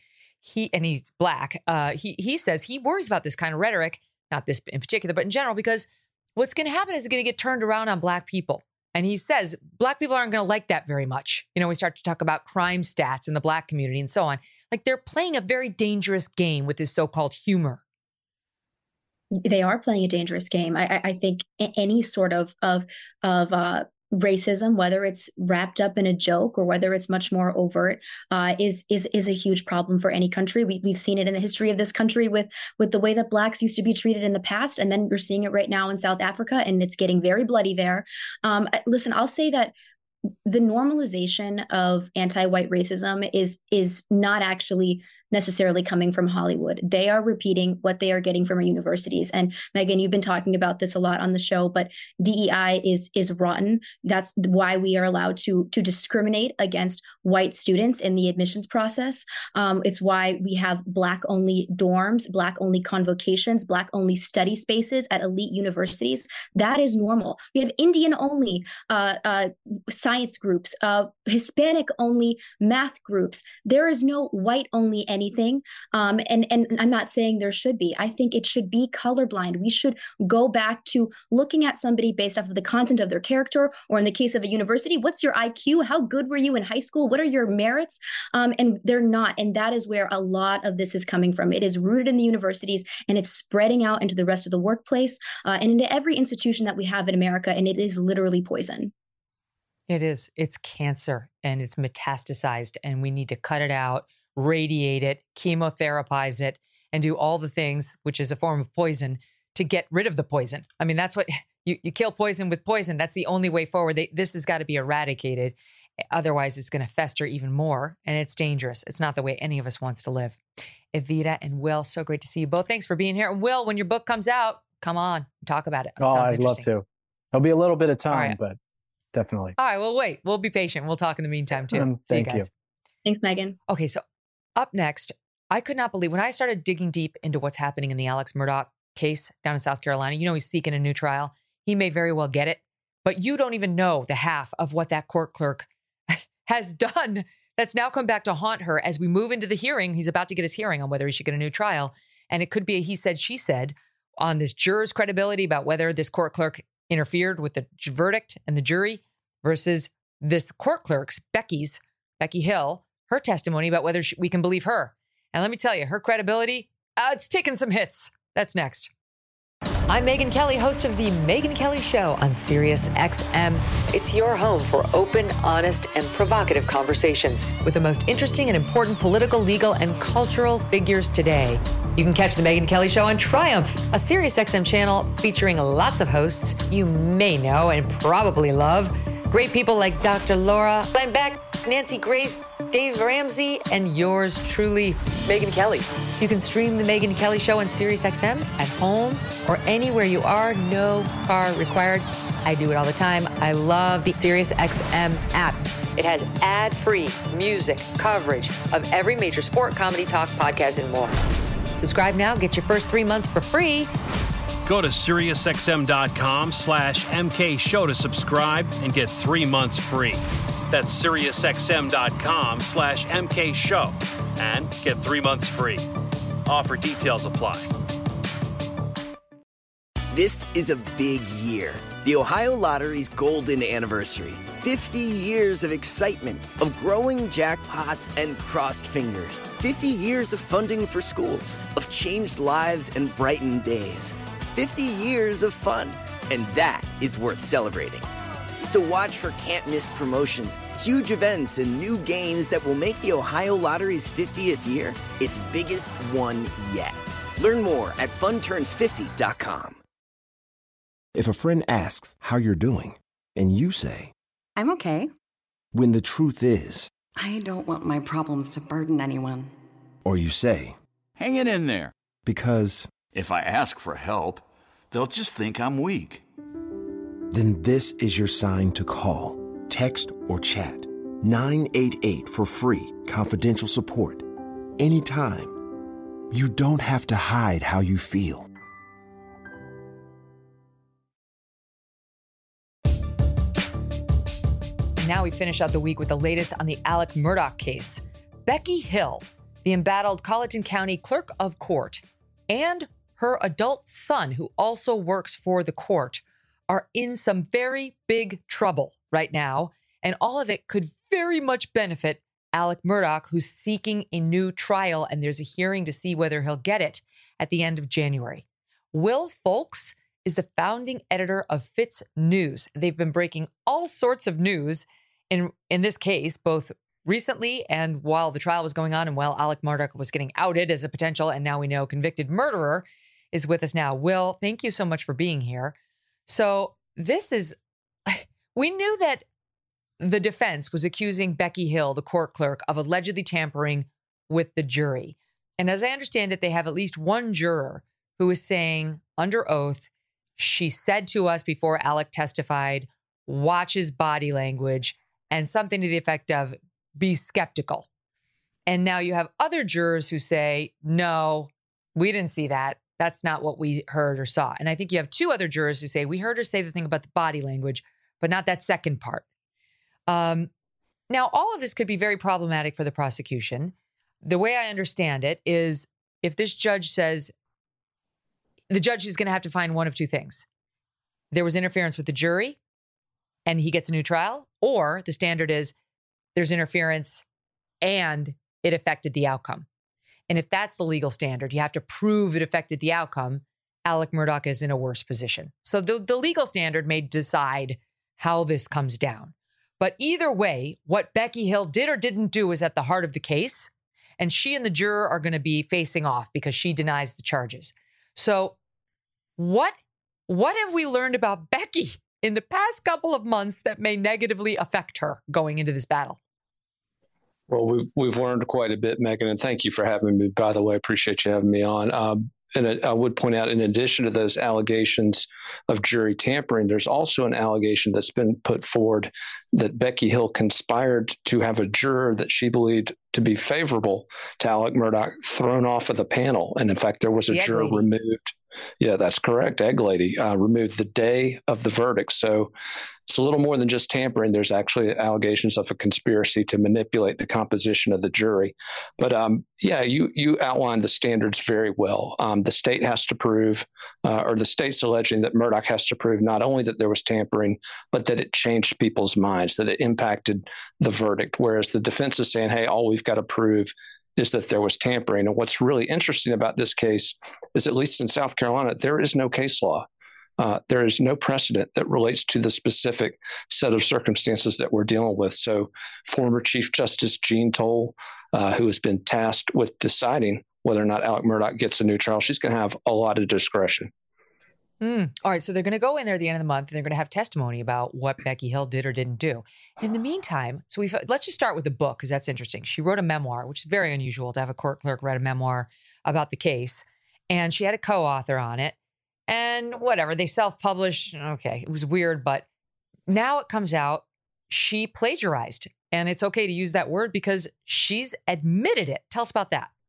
He's Black. He says he worries about this kind of rhetoric, not this in particular, but in general, because what's going to happen is it's going to get turned around on Black people. And he says Black people aren't going to like that very much. You know, we start to talk about crime stats in the Black community and so on. Like they're playing a very dangerous game with this so-called humor. They are playing a dangerous game. I think any sort of racism, whether it's wrapped up in a joke or whether it's much more overt, is a huge problem for any country. We've seen it in the history of this country with the way that Blacks used to be treated in the past, and then we're seeing it right now in South Africa, and it's getting very bloody there. Listen, I'll say that the normalization of anti-white racism is not actually necessarily coming from Hollywood. They are repeating what they are getting from our universities. And Megan, you've been talking about this a lot on the show, but DEI is rotten. That's why we are allowed to discriminate against white students in the admissions process. It's why we have Black-only dorms, Black-only convocations, Black-only study spaces at elite universities. That is normal. We have Indian-only science groups, Hispanic-only math groups. There is no white-only anything. And I'm not saying there should be. I think it should be colorblind. We should go back to looking at somebody based off of the content of their character, or in the case of a university, what's your IQ? How good were you in high school? What are your merits? And they're not. And that is where a lot of this is coming from. It is rooted in the universities, and it's spreading out into the rest of the workplace and into every institution that we have in America. And it is literally poison. It is. It's cancer, and it's metastasized, and we need to cut it out, radiate it, chemotherapize it, and do all the things, which is a form of poison, to get rid of the poison. I mean, that's what you kill poison with poison. That's the only way forward. This has got to be eradicated. Otherwise, it's going to fester even more, and it's dangerous. It's not the way any of us wants to live. Evita and Will, so great to see you both. Thanks for being here. And Will, when your book comes out, come on, talk about it. I'd love to. It'll be a little bit of time, but definitely. All right, well, wait. We'll be patient. We'll talk in the meantime, too. See you guys. Thanks, Megan. Okay, so up next, I could not believe when I started digging deep into what's happening in the Alex Murdaugh case down in South Carolina. You know, he's seeking a new trial. He may very well get it, but you don't even know the half of what that court clerk has done that's now come back to haunt her as we move into the hearing. He's about to get his hearing on whether he should get a new trial. And it could be a he said, she said on this juror's credibility about whether this court clerk interfered with the verdict and the jury versus this court clerk's, Becky Hill, her testimony about whether we can believe her. And let me tell you, her credibility, it's taken some hits. That's next. I'm Megyn Kelly, host of The Megyn Kelly Show on Sirius XM. It's your home for open, honest, and provocative conversations with the most interesting and important political, legal, and cultural figures today. You can catch The Megyn Kelly Show on Triumph, a Sirius XM channel featuring lots of hosts you may know and probably love. Great people like Dr. Laura, Glenn Beck, Nancy Grace, Dave Ramsey, and yours truly, Megyn Kelly. You can stream The Megyn Kelly Show on SiriusXM at home or anywhere you are. No car required. I do it all the time. I love the SiriusXM app. It has ad-free music coverage of every major sport, comedy, talk, podcast, and more. Subscribe now. Get your first 3 months for free. Go to SiriusXM.com/MK Show to subscribe and get 3 months free. That's SiriusXM.com/MK Show and get 3 months free. Offer details apply. This is a big year. The Ohio Lottery's golden anniversary. 50 years of excitement, of growing jackpots and crossed fingers. 50 years of funding for schools, of changed lives and brightened days. 50 years of fun, and that is worth celebrating. So watch for can't-miss promotions, huge events, and new games that will make the Ohio Lottery's 50th year its biggest one yet. Learn more at funturns50.com. If a friend asks how you're doing, and you say, I'm okay. When the truth is, I don't want my problems to burden anyone. Or you say, hang it in there. Because if I ask for help, they'll just think I'm weak. Then this is your sign to call, text, or chat 988 for free, confidential support. Anytime. You don't have to hide how you feel. Now we finish out the week with the latest on the Alex Murdaugh case. Becky Hill, the embattled Colleton County clerk of court, and her adult son, who also works for the court, are in some very big trouble right now. And all of it could very much benefit Alec Murdaugh, who's seeking a new trial. And there's a hearing to see whether he'll get it at the end of January. Will Folks is the founding editor of Fitz News. They've been breaking all sorts of news in this case, both recently and while the trial was going on and while Alec Murdaugh was getting outed as a potential, and now we know, convicted murderer, is with us now. Will, thank you so much for being here. So we knew that the defense was accusing Becky Hill, the court clerk, of allegedly tampering with the jury. And as I understand it, they have at least one juror who is saying under oath, she said to us before Alec testified, watch his body language, and something to the effect of, be skeptical. And now you have other jurors who say, no, we didn't see that. That's not what we heard or saw. And I think you have two other jurors who say, we heard her say the thing about the body language, but not that second part. Now, all of this could be very problematic for the prosecution. The way I understand it is if this judge says, the judge is going to have to find one of two things. There was interference with the jury and he gets a new trial, or the standard is there's interference and it affected the outcome. And if that's the legal standard, you have to prove it affected the outcome. Alec Murdaugh is in a worse position. So the legal standard may decide how this comes down. But either way, what Becky Hill did or didn't do is at the heart of the case. And she and the juror are going to be facing off because she denies the charges. So what have we learned about Becky in the past couple of months that may negatively affect her going into this battle? Well, we've learned quite a bit, Megan, and thank you for having me. By the way, I appreciate you having me on. And I would point out, in addition to those allegations of jury tampering, there's also an allegation that's been put forward that Becky Hill conspired to have a juror that she believed to be favorable to Alec Murdaugh thrown off of the panel. And in fact, there was a juror removed. Yeah, that's correct. Egg Lady removed the day of the verdict. So it's a little more than just tampering. There's actually allegations of a conspiracy to manipulate the composition of the jury. But yeah, you outlined the standards very well. The state has to prove, or the state's alleging that Murdaugh has to prove not only that there was tampering, but that it changed people's minds, that it impacted the verdict. Whereas the defense is saying, hey, all we've got to prove is that there was tampering. And what's really interesting about this case is, at least in South Carolina, there is no case law. There is no precedent that relates to the specific set of circumstances that we're dealing with. So former Chief Justice Jean Toll, who has been tasked with deciding whether or not Alec Murdaugh gets a new trial, she's going to have a lot of discretion. All right, so they're going to go in there at the end of the month, and they're going to have testimony about what Becky Hill did or didn't do. In the meantime, so let's just start with the book, because that's interesting. She wrote a memoir, which is very unusual to have a court clerk write a memoir about the case, and she had a co-author on it, and whatever, they self-published. Okay, it was weird, but now it comes out she plagiarized, and it's okay to use that word because she's admitted it. Tell us about that.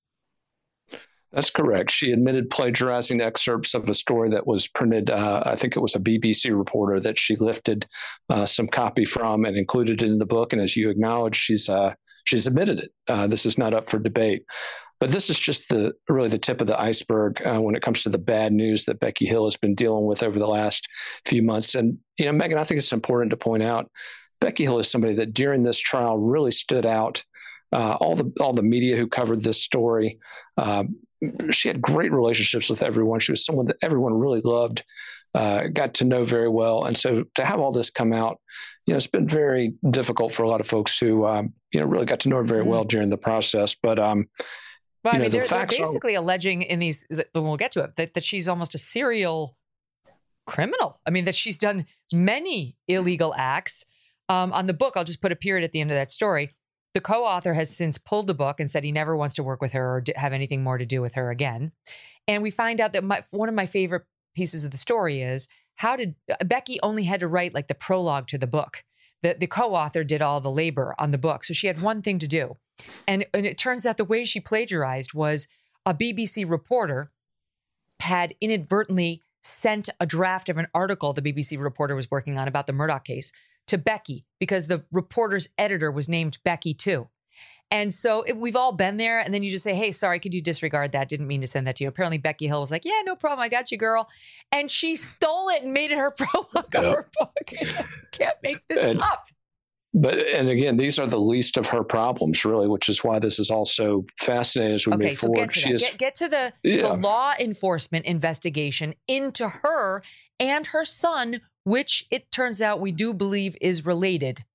That's correct. She admitted plagiarizing excerpts of a story that was printed. I think it was a BBC reporter that she lifted some copy from and included it in the book. And as you acknowledged, she's admitted it. This is not up for debate. But this is just really the tip of the iceberg when it comes to the bad news that Becky Hill has been dealing with over the last few months. And, you know, Megan, I think it's important to point out, Becky Hill is somebody that during this trial really stood out. All the media who covered this story, she had great relationships with everyone. She was someone that everyone really loved, got to know very well. And so to have all this come out, you know, it's been very difficult for a lot of folks who, you know, really got to know her very well during the process. But, well, I mean, they're basically alleging in these, and we'll get to it, that she's almost a serial criminal. I mean, that she's done many illegal acts. On the book, I'll just put a period at the end of that story. The co-author has since pulled the book and said he never wants to work with her or have anything more to do with her again. And we find out that one of my favorite pieces of the story is, how did Becky only had to write like the prologue to the book? The co-author did all the labor on the book. So she had one thing to do. And it turns out the way she plagiarized was a BBC reporter had inadvertently sent a draft of an article the BBC reporter was working on about the Murdaugh case to Becky, because the reporter's editor was named Becky too. And so we've all been there. And then you just say, hey, sorry, could you disregard that? Didn't mean to send that to you. Apparently Becky Hill was like, yeah, no problem. I got you, girl. And she stole it and made it her prologue of her book. Can't make this up. And again, these are the least of her problems, really, which is why this is also fascinating as we move forward. Get to the law enforcement investigation into her and her son, which it turns out we do believe is related.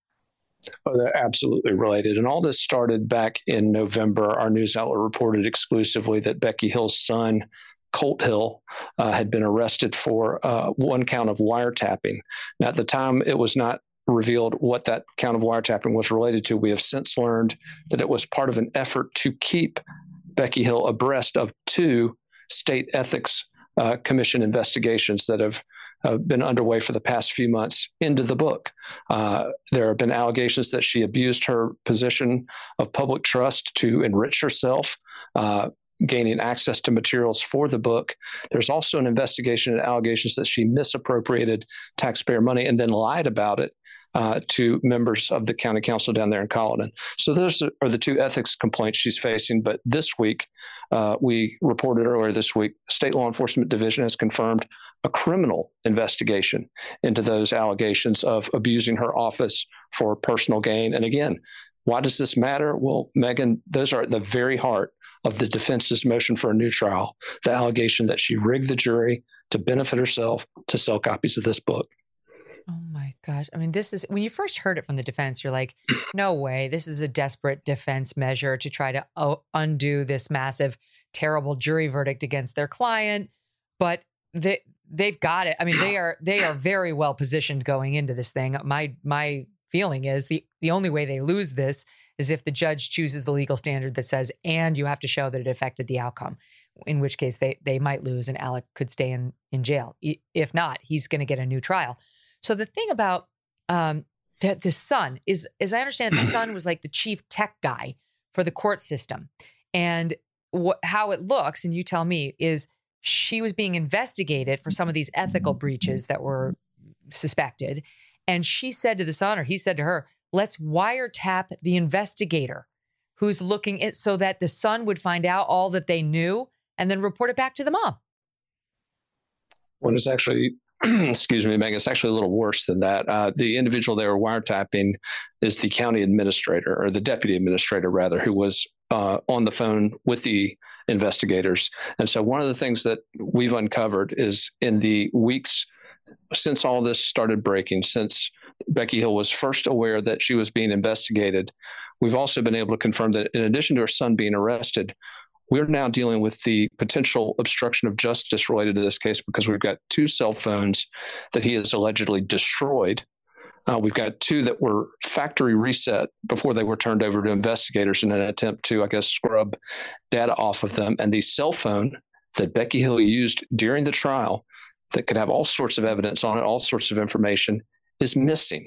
Oh, they're absolutely related. And all this started back in November. Our news outlet reported exclusively that Becky Hill's son, Colt Hill, had been arrested for one count of wiretapping. Now, at the time, it was not revealed what that count of wiretapping was related to. We have since learned that it was part of an effort to keep Becky Hill abreast of 2 state ethics commission investigations that have been underway for the past few months into the book. There have been allegations that she abused her position of public trust to enrich herself, gaining access to materials for the book. There's also an investigation and allegations that she misappropriated taxpayer money and then lied about it to members of the county council down there in Colleton. So those are the 2 ethics complaints she's facing. But this week, we reported earlier this week, State Law Enforcement Division has confirmed a criminal investigation into those allegations of abusing her office for personal gain. And again, why does this matter? Well, Megyn, those are at the very heart of the defense's motion for a new trial, the allegation that she rigged the jury to benefit herself to sell copies of this book. Oh my gosh. I mean, this is, when you first heard it from the defense, you're like, no way. This is a desperate defense measure to try to undo this massive, terrible jury verdict against their client. But they've got it. I mean, they are very well positioned going into this thing. My feeling is the only way they lose this is if the judge chooses the legal standard that says, and you have to show that it affected the outcome, in which case they might lose and Alec could stay in jail. If not, he's going to get a new trial. So the thing about that the son is, as I understand it, the son was like the chief tech guy for the court system. And how it looks, and you tell me, is she was being investigated for some of these ethical breaches that were suspected. And she said to the son, or he said to her, let's wiretap the investigator who's looking at, so that the son would find out all that they knew and then report it back to the mom. Well, it's actually, excuse me, Megyn, it's actually a little worse than that. The individual they were wiretapping is the county administrator, or the deputy administrator rather, who was on the phone with the investigators. And so one of the things that we've uncovered is in the weeks since all this started breaking, since Becky Hill was first aware that she was being investigated, we've also been able to confirm that in addition to her son being arrested, we're now dealing with the potential obstruction of justice related to this case because we've got 2 cell phones that he has allegedly destroyed. We've got 2 that were factory reset before they were turned over to investigators in an attempt to, I guess, scrub data off of them. And the cell phone that Becky Hill used during the trial that could have all sorts of evidence on it, all sorts of information, is missing.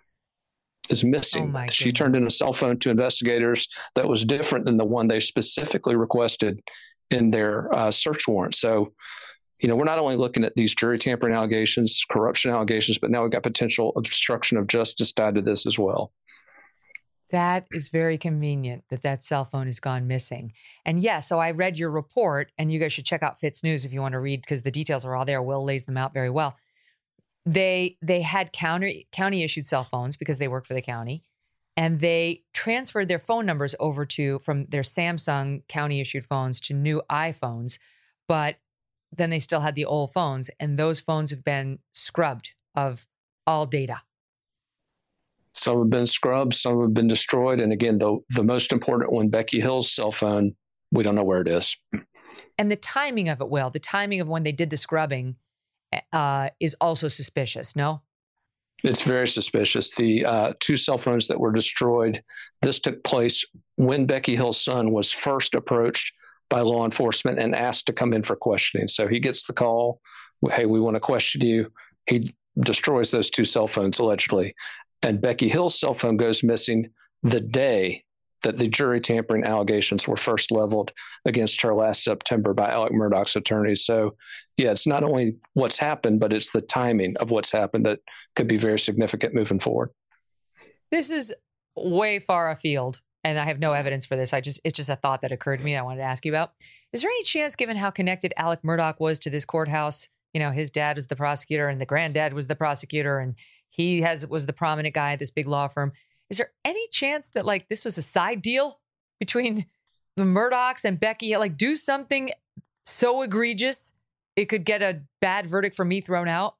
Oh, she turned in a cell phone to investigators that was different than the one they specifically requested in their search warrant. So, we're not only looking at these jury tampering allegations, corruption allegations, but now we've got potential obstruction of justice tied to this as well. That is very convenient that cell phone has gone missing. And yeah, so I read your report, and you guys should check out Fitz News if you want to read, because the details are all there. Will lays them out very well. They had county issued cell phones because they work for the county, and they transferred their phone numbers over from their Samsung county issued phones to new iPhones, but then they still had the old phones, and those phones have been scrubbed of all data. Some have been scrubbed, some have been destroyed. And again, the most important one, Becky Hill's cell phone, we don't know where it is. And the timing of it, Will, the timing of when they did the scrubbing is also suspicious, no? It's very suspicious. The 2 cell phones that were destroyed, this took place when Becky Hill's son was first approached by law enforcement and asked to come in for questioning. So he gets the call, hey, we want to question you. He destroys those 2 cell phones, allegedly. And Becky Hill's cell phone goes missing the day that the jury tampering allegations were first leveled against her last September by Alec Murdaugh's attorneys. So, yeah, it's not only what's happened, but it's the timing of what's happened that could be very significant moving forward. This is way far afield and I have no evidence for this. It's just a thought that occurred to me that I wanted to ask you about. Is there any chance, given how connected Alec Murdaugh was to this courthouse, his dad was the prosecutor and the granddad was the prosecutor, and he was the prominent guy at this big law firm. Is there any chance that like this was a side deal between the Murdaughs and Becky? Like do something so egregious it could get a bad verdict for me thrown out?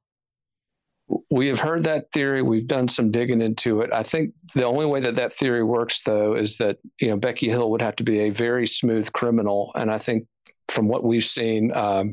We have heard that theory. We've done some digging into it. I think the only way that theory works, though, is that Becky Hill would have to be a very smooth criminal, and I think from what we've seen,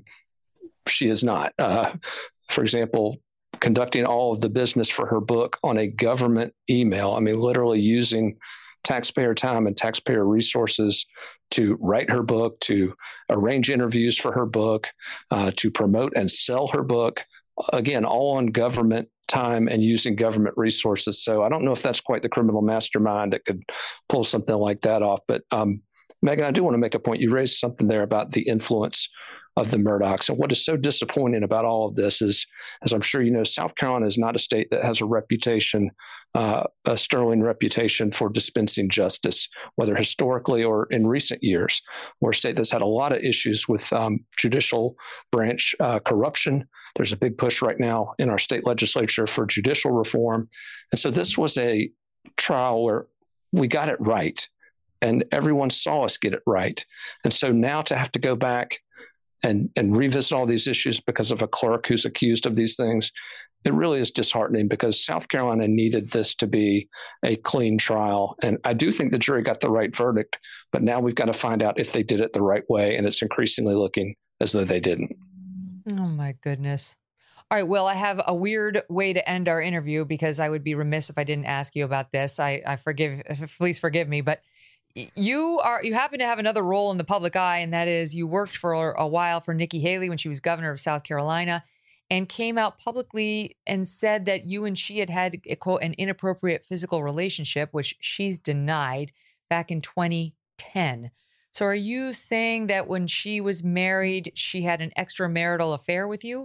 she is not. For example, conducting all of the business for her book on a government email. I mean, literally using taxpayer time and taxpayer resources to write her book, to arrange interviews for her book, to promote and sell her book. Again, all on government time and using government resources. So I don't know if that's quite the criminal mastermind that could pull something like that off. But Megan, I do want to make a point. You raised something there about the influence of the Murdaughs. And what is so disappointing about all of this is, as I'm sure you know, South Carolina is not a state that has a reputation, a sterling reputation for dispensing justice, whether historically or in recent years. We're a state that's had a lot of issues with judicial branch corruption. There's a big push right now in our state legislature for judicial reform. And so this was a trial where we got it right, and everyone saw us get it right. And so now to have to go back and revisit all these issues because of a clerk who's accused of these things, it really is disheartening because South Carolina needed this to be a clean trial. And I do think the jury got the right verdict, but now we've got to find out if they did it the right way. And it's increasingly looking as though they didn't. Oh, my goodness. All right. Well, I have a weird way to end our interview because I would be remiss if I didn't ask you about this. Please forgive me, but you happen to have another role in the public eye, and that is you worked for a while for Nikki Haley when she was governor of South Carolina and came out publicly and said that you and she had a, quote, an inappropriate physical relationship, which she's denied back in 2010. So are you saying that when she was married, she had an extramarital affair with you?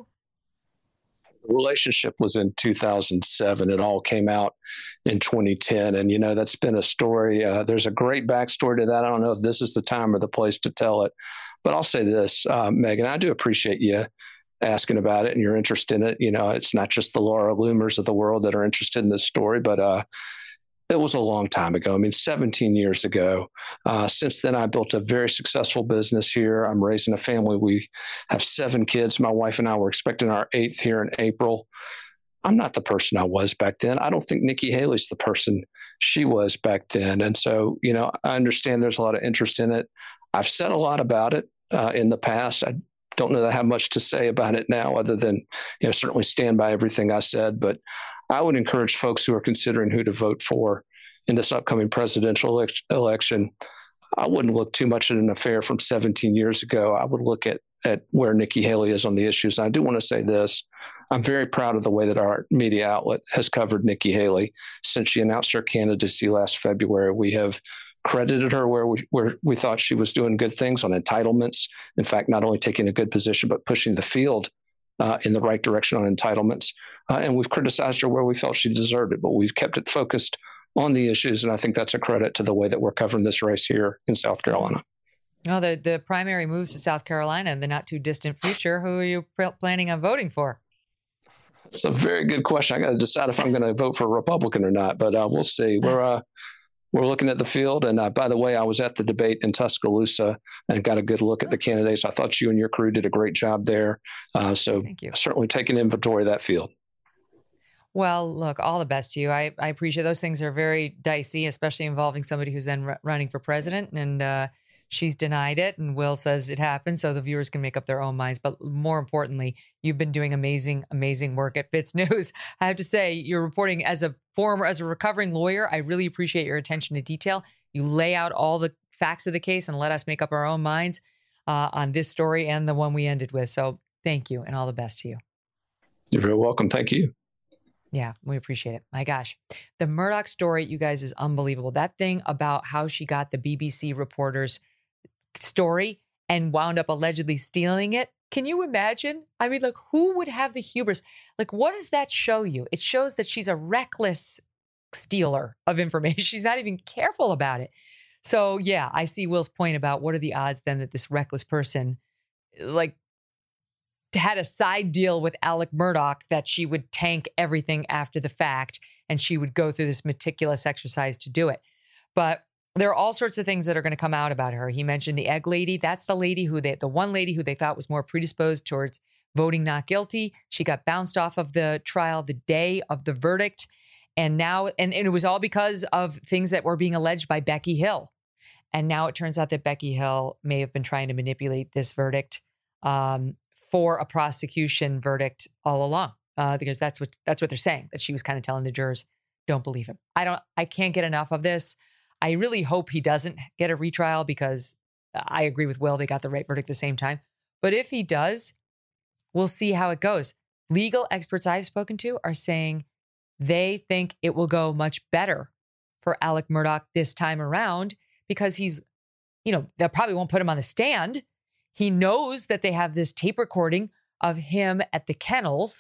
The relationship was in 2007. It all came out in 2010. And, that's been a story. There's a great backstory to that. I don't know if this is the time or the place to tell it, but I'll say this, Megan, I do appreciate you asking about it and your interest in it. It's not just the Laura Loomers of the world that are interested in this story, but it was a long time ago. 17 years ago. Since then, I built a very successful business here. I'm raising a family. We have 7 kids. My wife and I were expecting our 8th here in April. I'm not the person I was back then. I don't think Nikki Haley's the person she was back then. And so, I understand there's a lot of interest in it. I've said a lot about it in the past. I don't know that I have much to say about it now other than, certainly stand by everything I said. But I would encourage folks who are considering who to vote for in this upcoming presidential election. I wouldn't look too much at an affair from 17 years ago. I would look at where Nikki Haley is on the issues. And I do want to say this. I'm very proud of the way that our media outlet has covered Nikki Haley since she announced her candidacy last February. We have credited her where we thought she was doing good things on entitlements. In fact, not only taking a good position, but pushing the field in the right direction on entitlements. And we've criticized her where we felt she deserved it, but we've kept it focused on the issues. And I think that's a credit to the way that we're covering this race here in South Carolina. No, the primary moves to South Carolina in the not too distant future. Who are you planning on voting for? It's a very good question. I got to decide if I'm going to vote for a Republican or not, but we'll see. We're looking at the field. And by the way, I was at the debate in Tuscaloosa and got a good look at the candidates. I thought you and your crew did a great job there. So certainly taking inventory of that field. Well, look, all the best to you. I appreciate those things are very dicey, especially involving somebody who's then running for president. And she's denied it. And Will says it happened. So the viewers can make up their own minds. But more importantly, you've been doing amazing, amazing work at Fitz News. I have to say, you're reporting as a recovering lawyer. I really appreciate your attention to detail. You lay out all the facts of the case and let us make up our own minds on this story and the one we ended with. So thank you and all the best to you. You're very welcome. Thank you. Yeah, we appreciate it. My gosh. The Murdaugh story, you guys, is unbelievable. That thing about how she got the BBC reporter's story and wound up allegedly stealing it. Can you imagine? I mean, who would have the hubris? What does that show you? It shows that she's a reckless stealer of information. She's not even careful about it. So yeah, I see Will's point about what are the odds then that this reckless person had a side deal with Alec Murdaugh that she would tank everything after the fact and she would go through this meticulous exercise to do it. But there are all sorts of things that are going to come out about her. He mentioned the egg lady. That's the lady the one lady who they thought was more predisposed towards voting not guilty. She got bounced off of the trial the day of the verdict. And now, and it was all because of things that were being alleged by Becky Hill. And now it turns out that Becky Hill may have been trying to manipulate this verdict for a prosecution verdict all along, because that's what they're saying, that she was kind of telling the jurors, don't believe him. I can't get enough of this. I really hope he doesn't get a retrial because I agree with Will. They got the right verdict at the same time. But if he does, we'll see how it goes. Legal experts I've spoken to are saying they think it will go much better for Alec Murdaugh this time around because he's, they probably won't put him on the stand. He knows that they have this tape recording of him at the kennels.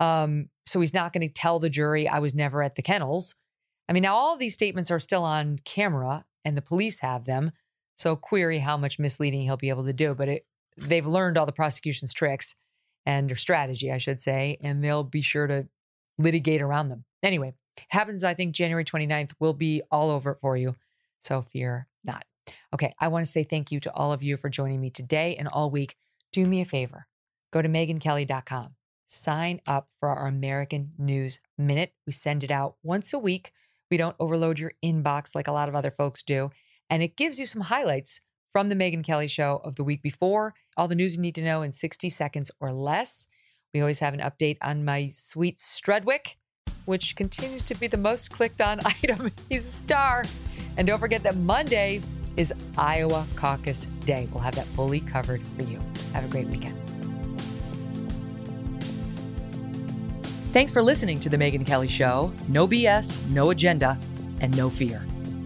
So he's not going to tell the jury, I was never at the kennels. I mean, now all of these statements are still on camera and the police have them. So query how much misleading he'll be able to do. But they've learned all the prosecution's tricks and their strategy, I should say, and they'll be sure to litigate around them. Anyway, happens, I think, January 29th. We'll be all over it for you. So fear not. Okay, I want to say thank you to all of you for joining me today and all week. Do me a favor. Go to MegynKelly.com. Sign up for our American News Minute. We send it out once a week. We don't overload your inbox like a lot of other folks do. And it gives you some highlights from the Megyn Kelly Show of the week before. All the news you need to know in 60 seconds or less. We always have an update on my sweet Strudwick, which continues to be the most clicked on item. He's a star. And don't forget that Monday is Iowa Caucus Day. We'll have that fully covered for you. Have a great weekend. Thanks for listening to The Megyn Kelly Show. No BS, no agenda, and no fear.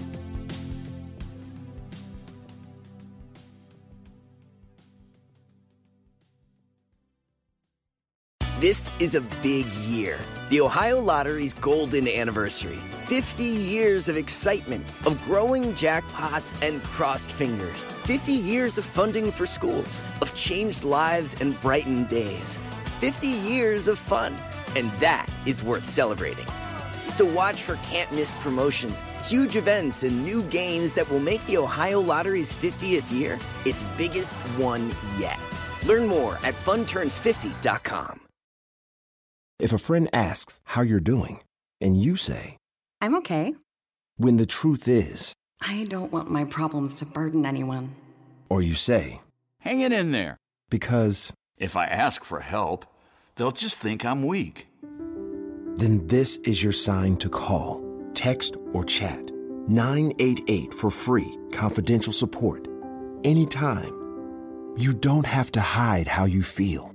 This is a big year. The Ohio Lottery's golden anniversary. 50 years of excitement, of growing jackpots and crossed fingers. 50 years of funding for schools, of changed lives and brightened days. 50 years of fun. And that is worth celebrating. So watch for can't-miss promotions, huge events, and new games that will make the Ohio Lottery's 50th year its biggest one yet. Learn more at funturns50.com. If a friend asks how you're doing, and you say, I'm okay. When the truth is, I don't want my problems to burden anyone. Or you say, hang it in there. Because if I ask for help, they'll just think I'm weak. Then this is your sign to call, text, or chat 988 for free, confidential support. Anytime. You don't have to hide how you feel.